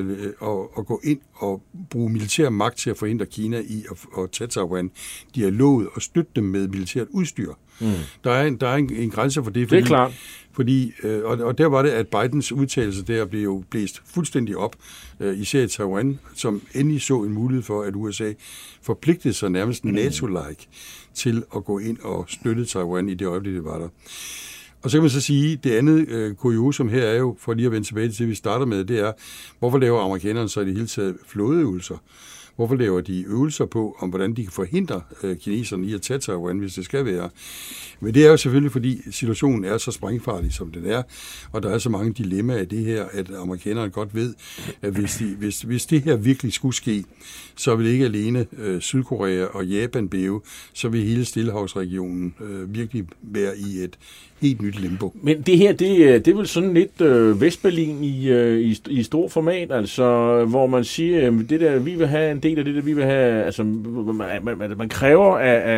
at gå ind og bruge militær magt til at forhindre Kina i at tage Taiwan. De har lovet at støtte dem med militært udstyr. Der er en grænse for det. Det er klart. Fordi, og der var det, at Bidens udtalelse der blev jo blæst fuldstændig op, især i Taiwan, som endelig så en mulighed for, at USA forpligtede sig nærmest NATO-like til at gå ind og støtte Taiwan i det øjeblik, det var der. Og så kan man så sige, det andet kuriosum her er jo, for lige at vende tilbage til det, vi starter med, det er, hvorfor laver amerikanerne så i det hele taget flådeøvelser? Hvorfor laver de øvelser på, om hvordan de kan forhindre kineserne i at tage Taiwan, hvis det skal være? Men det er jo selvfølgelig, fordi situationen er så sprængfarlig, som den er, og der er så mange dilemmaer i det her, at amerikanerne godt ved, at hvis det her virkelig skulle ske, så vil ikke alene Sydkorea og Japan bæve, så vil hele Stillehavsregionen virkelig være i et helt nyt limbo. Men det her, det er vel sådan lidt Vestberlin i stor format, altså, hvor man siger, det der, vi vil have en del af det der, vi vil have, altså, man kræver,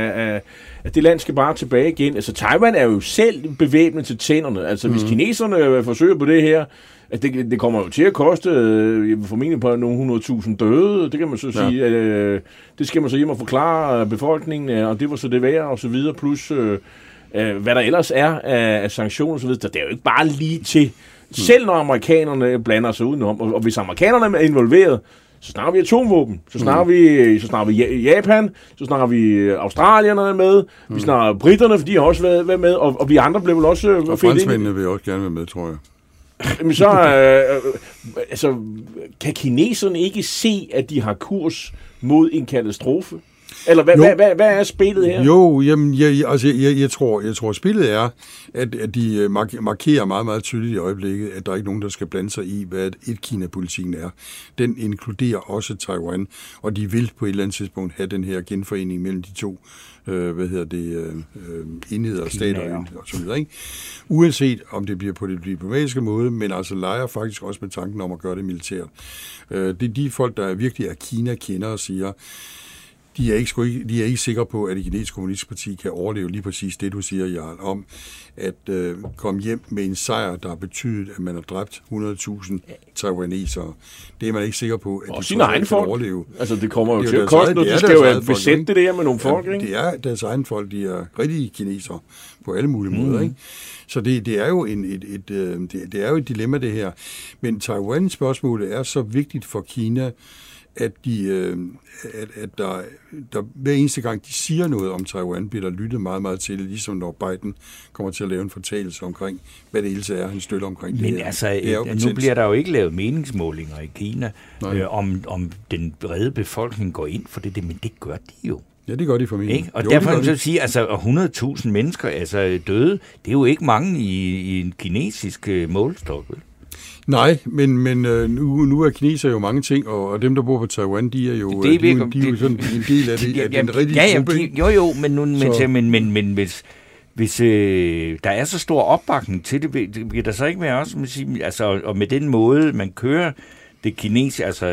at det land skal bare tilbage igen. Altså, Taiwan er jo selv bevæbnet til tænderne. Altså, hvis kineserne forsøger på det her, at det kommer jo til at koste formentlig på nogle 100.000 døde. Det kan man så sige. Det skal man så hjem og forklare befolkningen, og det var så det værd, og så videre, plus hvad der ellers er af sanktioner og så videre. Det er jo ikke bare lige til. Selv når amerikanerne blander sig udenom, og hvis amerikanerne er involveret, så snakker vi atomvåben, så snakker vi Japan, så snakker vi australierne med, vi snakker britterne, for de har også været med, og vi andre blev vel også... Og franskmændene vil også gerne være med, tror jeg. Men så, altså, kan kineserne ikke se, at de har kurs mod en katastrofe? Eller hvad er spillet her? Jo, jamen, jeg tror spillet er, at de markerer meget, meget tydeligt i øjeblikket, at der er ikke nogen, der skal blande sig i, hvad et-Kina-politikken er. Den inkluderer også Taiwan, og de vil på et eller andet tidspunkt have den her genforening mellem de to enheder og stater og så videre, ikke? Uanset om det bliver på det diplomatiske måde, men altså leger faktisk også med tanken om at gøre det militært. Det er de folk, der virkelig er Kina-kender og siger, de er ikke sikre på, at det kinesiske kommunistiske parti kan overleve lige præcis det, du siger, Jarl, om at komme hjem med en sejr, der har betydet, at man har dræbt 100.000 taiwanesere. Det er man ikke sikker på, at de kan overleve. Altså, det kommer jo til at koste noget. De skal jo besætte det der med nogle folk, ikke? Det er deres egen folk, de er rigtige kinesere på alle mulige måder, ikke? Så det er jo det er jo et dilemma, det her. Men Taiwan-spørgsmålet er så vigtigt for Kina, at der hver eneste gang, de siger noget om Taiwan, bliver der lyttet meget, meget til det, ligesom når Biden kommer til at lave en fortælelse omkring, hvad det ellers er, han støtter omkring det her. Men altså, nu bliver der jo ikke lavet meningsmålinger i Kina, om den brede befolkning går ind for det, men det gør de jo. Ja, det gør de formentlig. Og derfor kan man så sige, altså 100.000 mennesker døde, det er jo ikke mange i en kinesisk målestok, vel? Nej, men nu er kineser jo mange ting, og dem, der bor på Taiwan, de er jo sådan en del af det, af den rigtige gruppe. Men hvis der er så stor opbakning til det, vil der så ikke være også, altså, og med den måde, man kører det kinesiske, altså,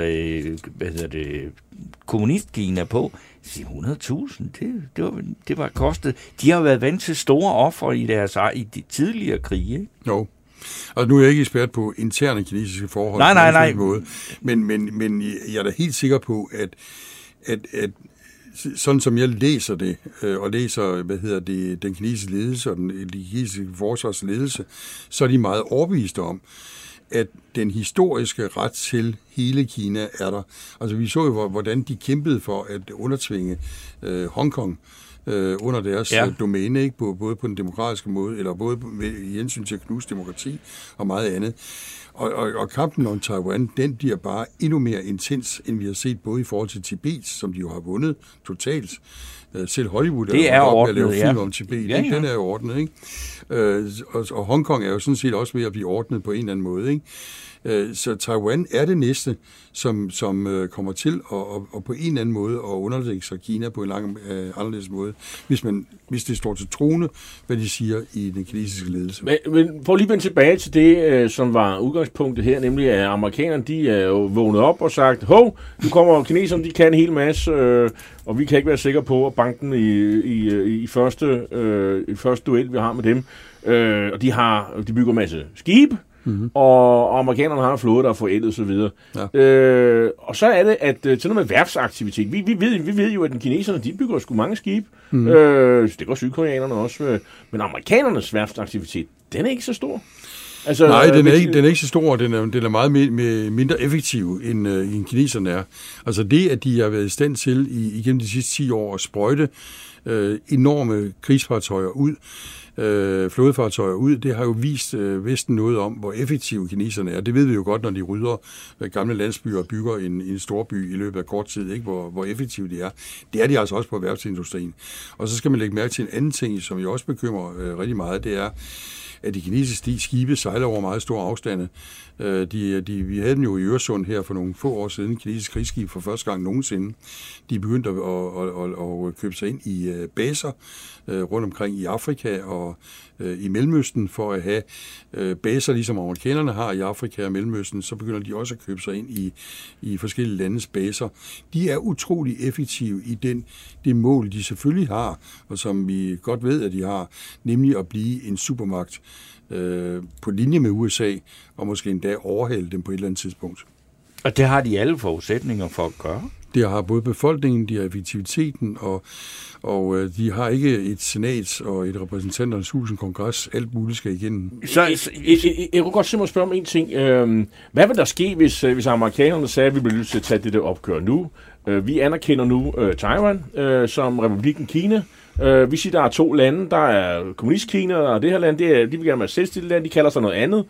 kommunistkina på, 100.000, det var kostet. De har været vant til store offer i de tidligere krige, ikke? Jo. Altså, nu er jeg ikke ekspert på interne kinesiske forhold. Nej. Måde, men jeg er da helt sikker på, at sådan som jeg læser det, og læser, den kinesiske ledelse og den kinesiske forsvarsledelse, så er de meget overbeviste om, at den historiske ret til hele Kina er der. Altså vi så jo, hvordan de kæmpede for at undertvinge Hongkong under deres domæne, ikke? Både på den demokratiske måde, eller både i hensyn til at knuse demokrati og meget andet. Og kampen om Taiwan, den bliver bare endnu mere intens, end vi har set både i forhold til Tibet, som de jo har vundet totalt. Selv Hollywood er ordnet, at lave film om Tibet. Ja. Den er jo ordnet, ikke? Og Hongkong er jo sådan set også ved at blive ordnet på en eller anden måde, ikke? Så Taiwan er det næste, som kommer til at på en eller anden måde at underlægge sig Kina på en anderledes måde, hvis det står til troende, hvad de siger i den kinesiske ledelse. Men for lige vende tilbage til det, som var udgangspunktet her, nemlig at amerikanerne, de er jo vågnet op og sagt, hov, nu kommer kineserne, de kan en hel masse, og vi kan ikke være sikre på, at banken i første duel, vi har med dem, og de bygger en masse skibe, og amerikanerne har en flåde, der er forældet og så videre. Ja. Og så er det, at til noget med værftsaktivitet, vi ved jo, at den kineserne, de bygger sgu mange skibe. Det gør sydkoreanerne også. Men amerikanernes værftsaktivitet, den er ikke så stor. Altså, nej, den er ikke så stor, den er meget mindre effektiv, end kineserne er. Altså det, at de har været i stand til igennem de sidste 10 år at sprøjte enorme krigsfartøjer ud, flådefartøjer ud, det har jo vist Vesten noget om, hvor effektive kineserne er. Det ved vi jo godt, når de rydder gamle landsbyer og bygger en storby i løbet af kort tid, ikke? Hvor effektive de er. Det er de altså også på erhvervsindustrien. Og så skal man lægge mærke til en anden ting, som jo også bekymrer rigtig meget, det er, at de kinesiske skibe sejler over meget store afstande. Vi havde dem jo i Øresund her for nogle få år siden, kinesiske krigsskib for første gang nogensinde. De begyndte at købe sig ind i baser rundt omkring i Afrika og i Mellemøsten for at have baser, ligesom amerikanerne har i Afrika og Mellemøsten, så begynder de også at købe sig ind i forskellige landes baser. De er utrolig effektive i det mål, de selvfølgelig har, og som vi godt ved, at de har, nemlig at blive en supermagt på linje med USA, og måske endda overhale dem på et eller andet tidspunkt. Og det har de alle forudsætninger for at gøre? Det har både befolkningen, de har effektiviteten, og de har ikke et senat og et repræsentanternes hus, en kongres, alt muligt skal igennem. Jeg kunne godt simpelthen spørge om en ting. Hvad vil der ske, hvis amerikanerne sagde, at vi bliver nødt til at tage det der opgør nu? Vi anerkender nu Taiwan som republikken Kina. Vi siger, der er 2 lande. Der er kommunist-Kina, og det her land, de vil gerne være selvstændigt land. De kalder sig noget andet.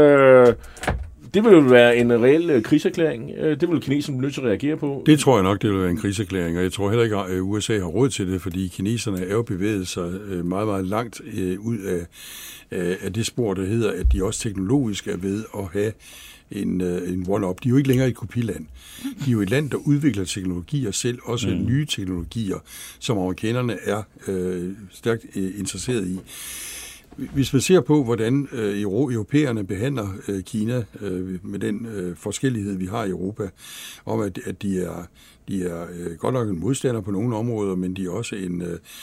Det vil jo være en reel krigserklæring. Det vil kineserne nødt til at reagere på. Det tror jeg nok, det vil være en krigserklæring, og jeg tror heller ikke, at USA har råd til det, fordi kineserne er jo bevæget sig meget, meget langt ud af det spor, der hedder, at de også teknologisk er ved at have en one-up. De er jo ikke længere et kopiland. De er jo et land, der udvikler teknologier selv, også nye teknologier, som amerikanerne er stærkt interesseret i. Hvis man ser på, hvordan europæerne behandler Kina med den forskellighed, vi har i Europa, om at de er godt nok en modstander på nogle områder, men de er også en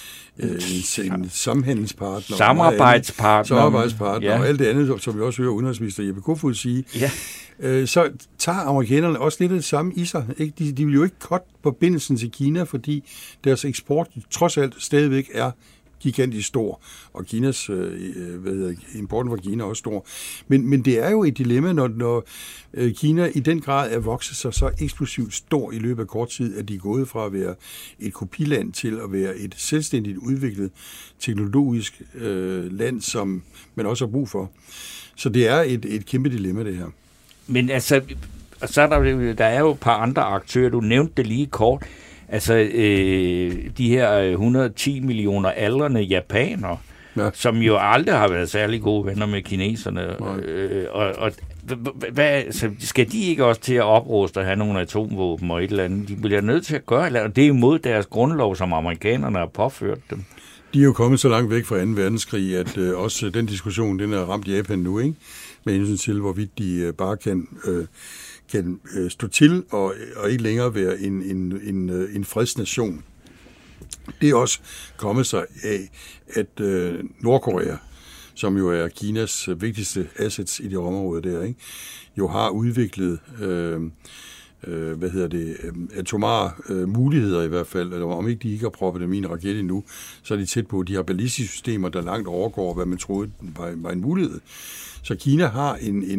samhandelspartner. Samarbejdspartner. Ja. Og alt det andet, som vi også hører udenrigsminister Jeppe Kofod sige. Ja. Så tager amerikanerne også lidt af det samme i sig. Ikke? De vil jo ikke cutte forbindelsen til Kina, fordi deres eksport trods alt stadigvæk er gigantisk stor, og Kinas importen fra Kina er også stor. Men det er jo et dilemma, når Kina i den grad er vokset sig så eksplosivt stor i løbet af kort tid, at de er gået fra at være et kopiland til at være et selvstændigt udviklet teknologisk land, som man også har brug for. Så det er et kæmpe dilemma, det her. Men altså, så er der er jo et par andre aktører, du nævnte det lige kort. Altså, de her 110 millioner aldrende japanere, som jo aldrig har været særlig gode venner med kineserne. Skal de ikke også til at opruste og have nogle atomvåben og et eller andet? De bliver nødt til at gøre det, og det er imod deres grundlov, som amerikanerne har påført dem. De er jo kommet så langt væk fra 2. verdenskrig, at også den diskussion, den er ramt Japan nu, ikke? Med hensyn til, hvorvidt de bare kan stå til og ikke længere være en fredsnation. Det er også kommet sig af, at Nordkorea, som jo er Kinas vigtigste assets i det område der, ikke, jo har udviklet atomare muligheder i hvert fald, eller om ikke de ikke har proppet dem i en raket endnu, så er de tæt på, de har ballistiske systemer, der langt overgår, hvad man troede var en mulighed. Så Kina har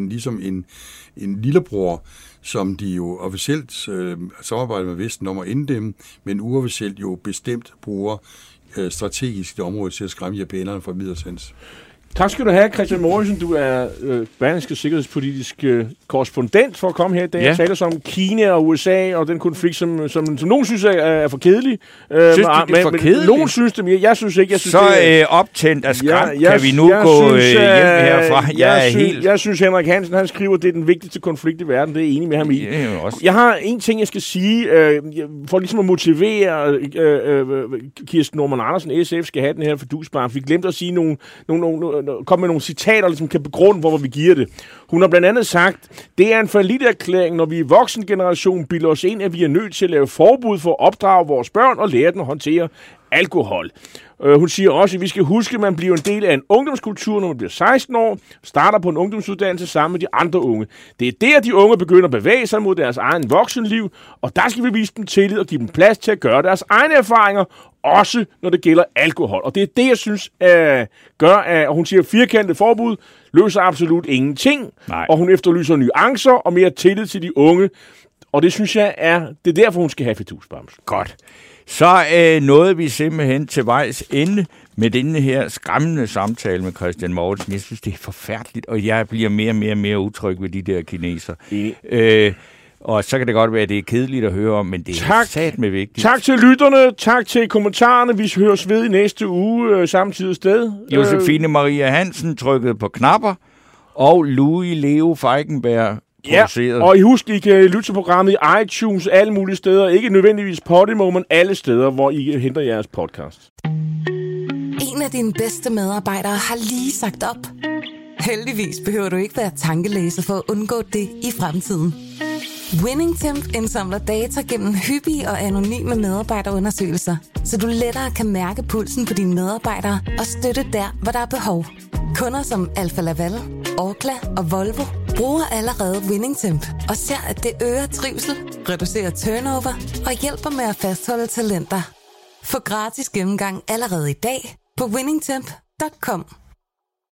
en lillebror, som de jo officielt samarbejder med Vesten om at inddæmme, men uofficielt jo bestemt bruger strategisk det område til at skræmme japanerne fra Middelsands. Tak skal du have, Christian Mortensen. Du er berlingske sikkerhedspolitisk korrespondent for at komme her i dag og tale om Kina og USA og den konflikt, som nogen synes er for kedelig. Synes du, det er for kedeligt? Nogen synes det, men jeg synes ikke. Optændt af skræmt kan vi nu gå hjem herfra. Jeg synes, Henrik Hansen, han skriver, at det er den vigtigste konflikt i verden. Det er jeg enig med ham i. Jeg har en ting, jeg skal sige, for ligesom at motivere Kirsten Normann Andersen, SF skal have den her fidusbar. Vi glemte at sige kom med nogle citater, ligesom kan begrunde, hvor vi giver det. Hun har blandt andet sagt, det er en falliterklæring, når vi i voksengenerationen bilder os ind, at vi er nødt til at lave forbud for at opdrage vores børn og lære dem at håndtere alkohol. Hun siger også, at vi skal huske, at man bliver en del af en ungdomskultur, når man bliver 16 år, starter på en ungdomsuddannelse sammen med de andre unge. Det er der, de unge begynder at bevæge sig mod deres egen voksenliv, og der skal vi vise dem tillid og give dem plads til at gøre deres egne erfaringer, også når det gælder alkohol. Og det er det, jeg synes, gør, at hun siger, firkantet forbud løser absolut ingenting, og hun efterlyser nuancer og mere tillid til de unge, og det synes jeg det er derfor, hun skal have fidusbamsen. Godt. Så nåede vi simpelthen til vejs ende med denne her skræmmende samtale med Christian Mortensen. Jeg synes, det er forfærdeligt, og jeg bliver mere utryg ved de der kineser. Og så kan det godt være, at det er kedeligt at høre om, men det er satme vigtigt. Tak til lytterne, tak til kommentarerne. Vi høres ved i næste uge samtidig sted. Josefine Maria Hansen trykkede på knapper, og Louis Leo Feigenberg produceret. Og I husk, I kan lytte til programmet i iTunes, alle mulige steder. Ikke nødvendigvis Podimo, men alle steder, hvor I henter jeres podcast. En af dine bedste medarbejdere har lige sagt op. Heldigvis behøver du ikke være tankelæser for at undgå det i fremtiden. WinningTemp indsamler data gennem hyppige og anonyme medarbejderundersøgelser, så du lettere kan mærke pulsen på dine medarbejdere og støtte der, hvor der er behov. Kunder som Alfa Laval, Orkla og Volvo bruger allerede WinningTemp og ser, at det øger trivsel, reducerer turnover og hjælper med at fastholde talenter. Få gratis gennemgang allerede i dag på winningtemp.com.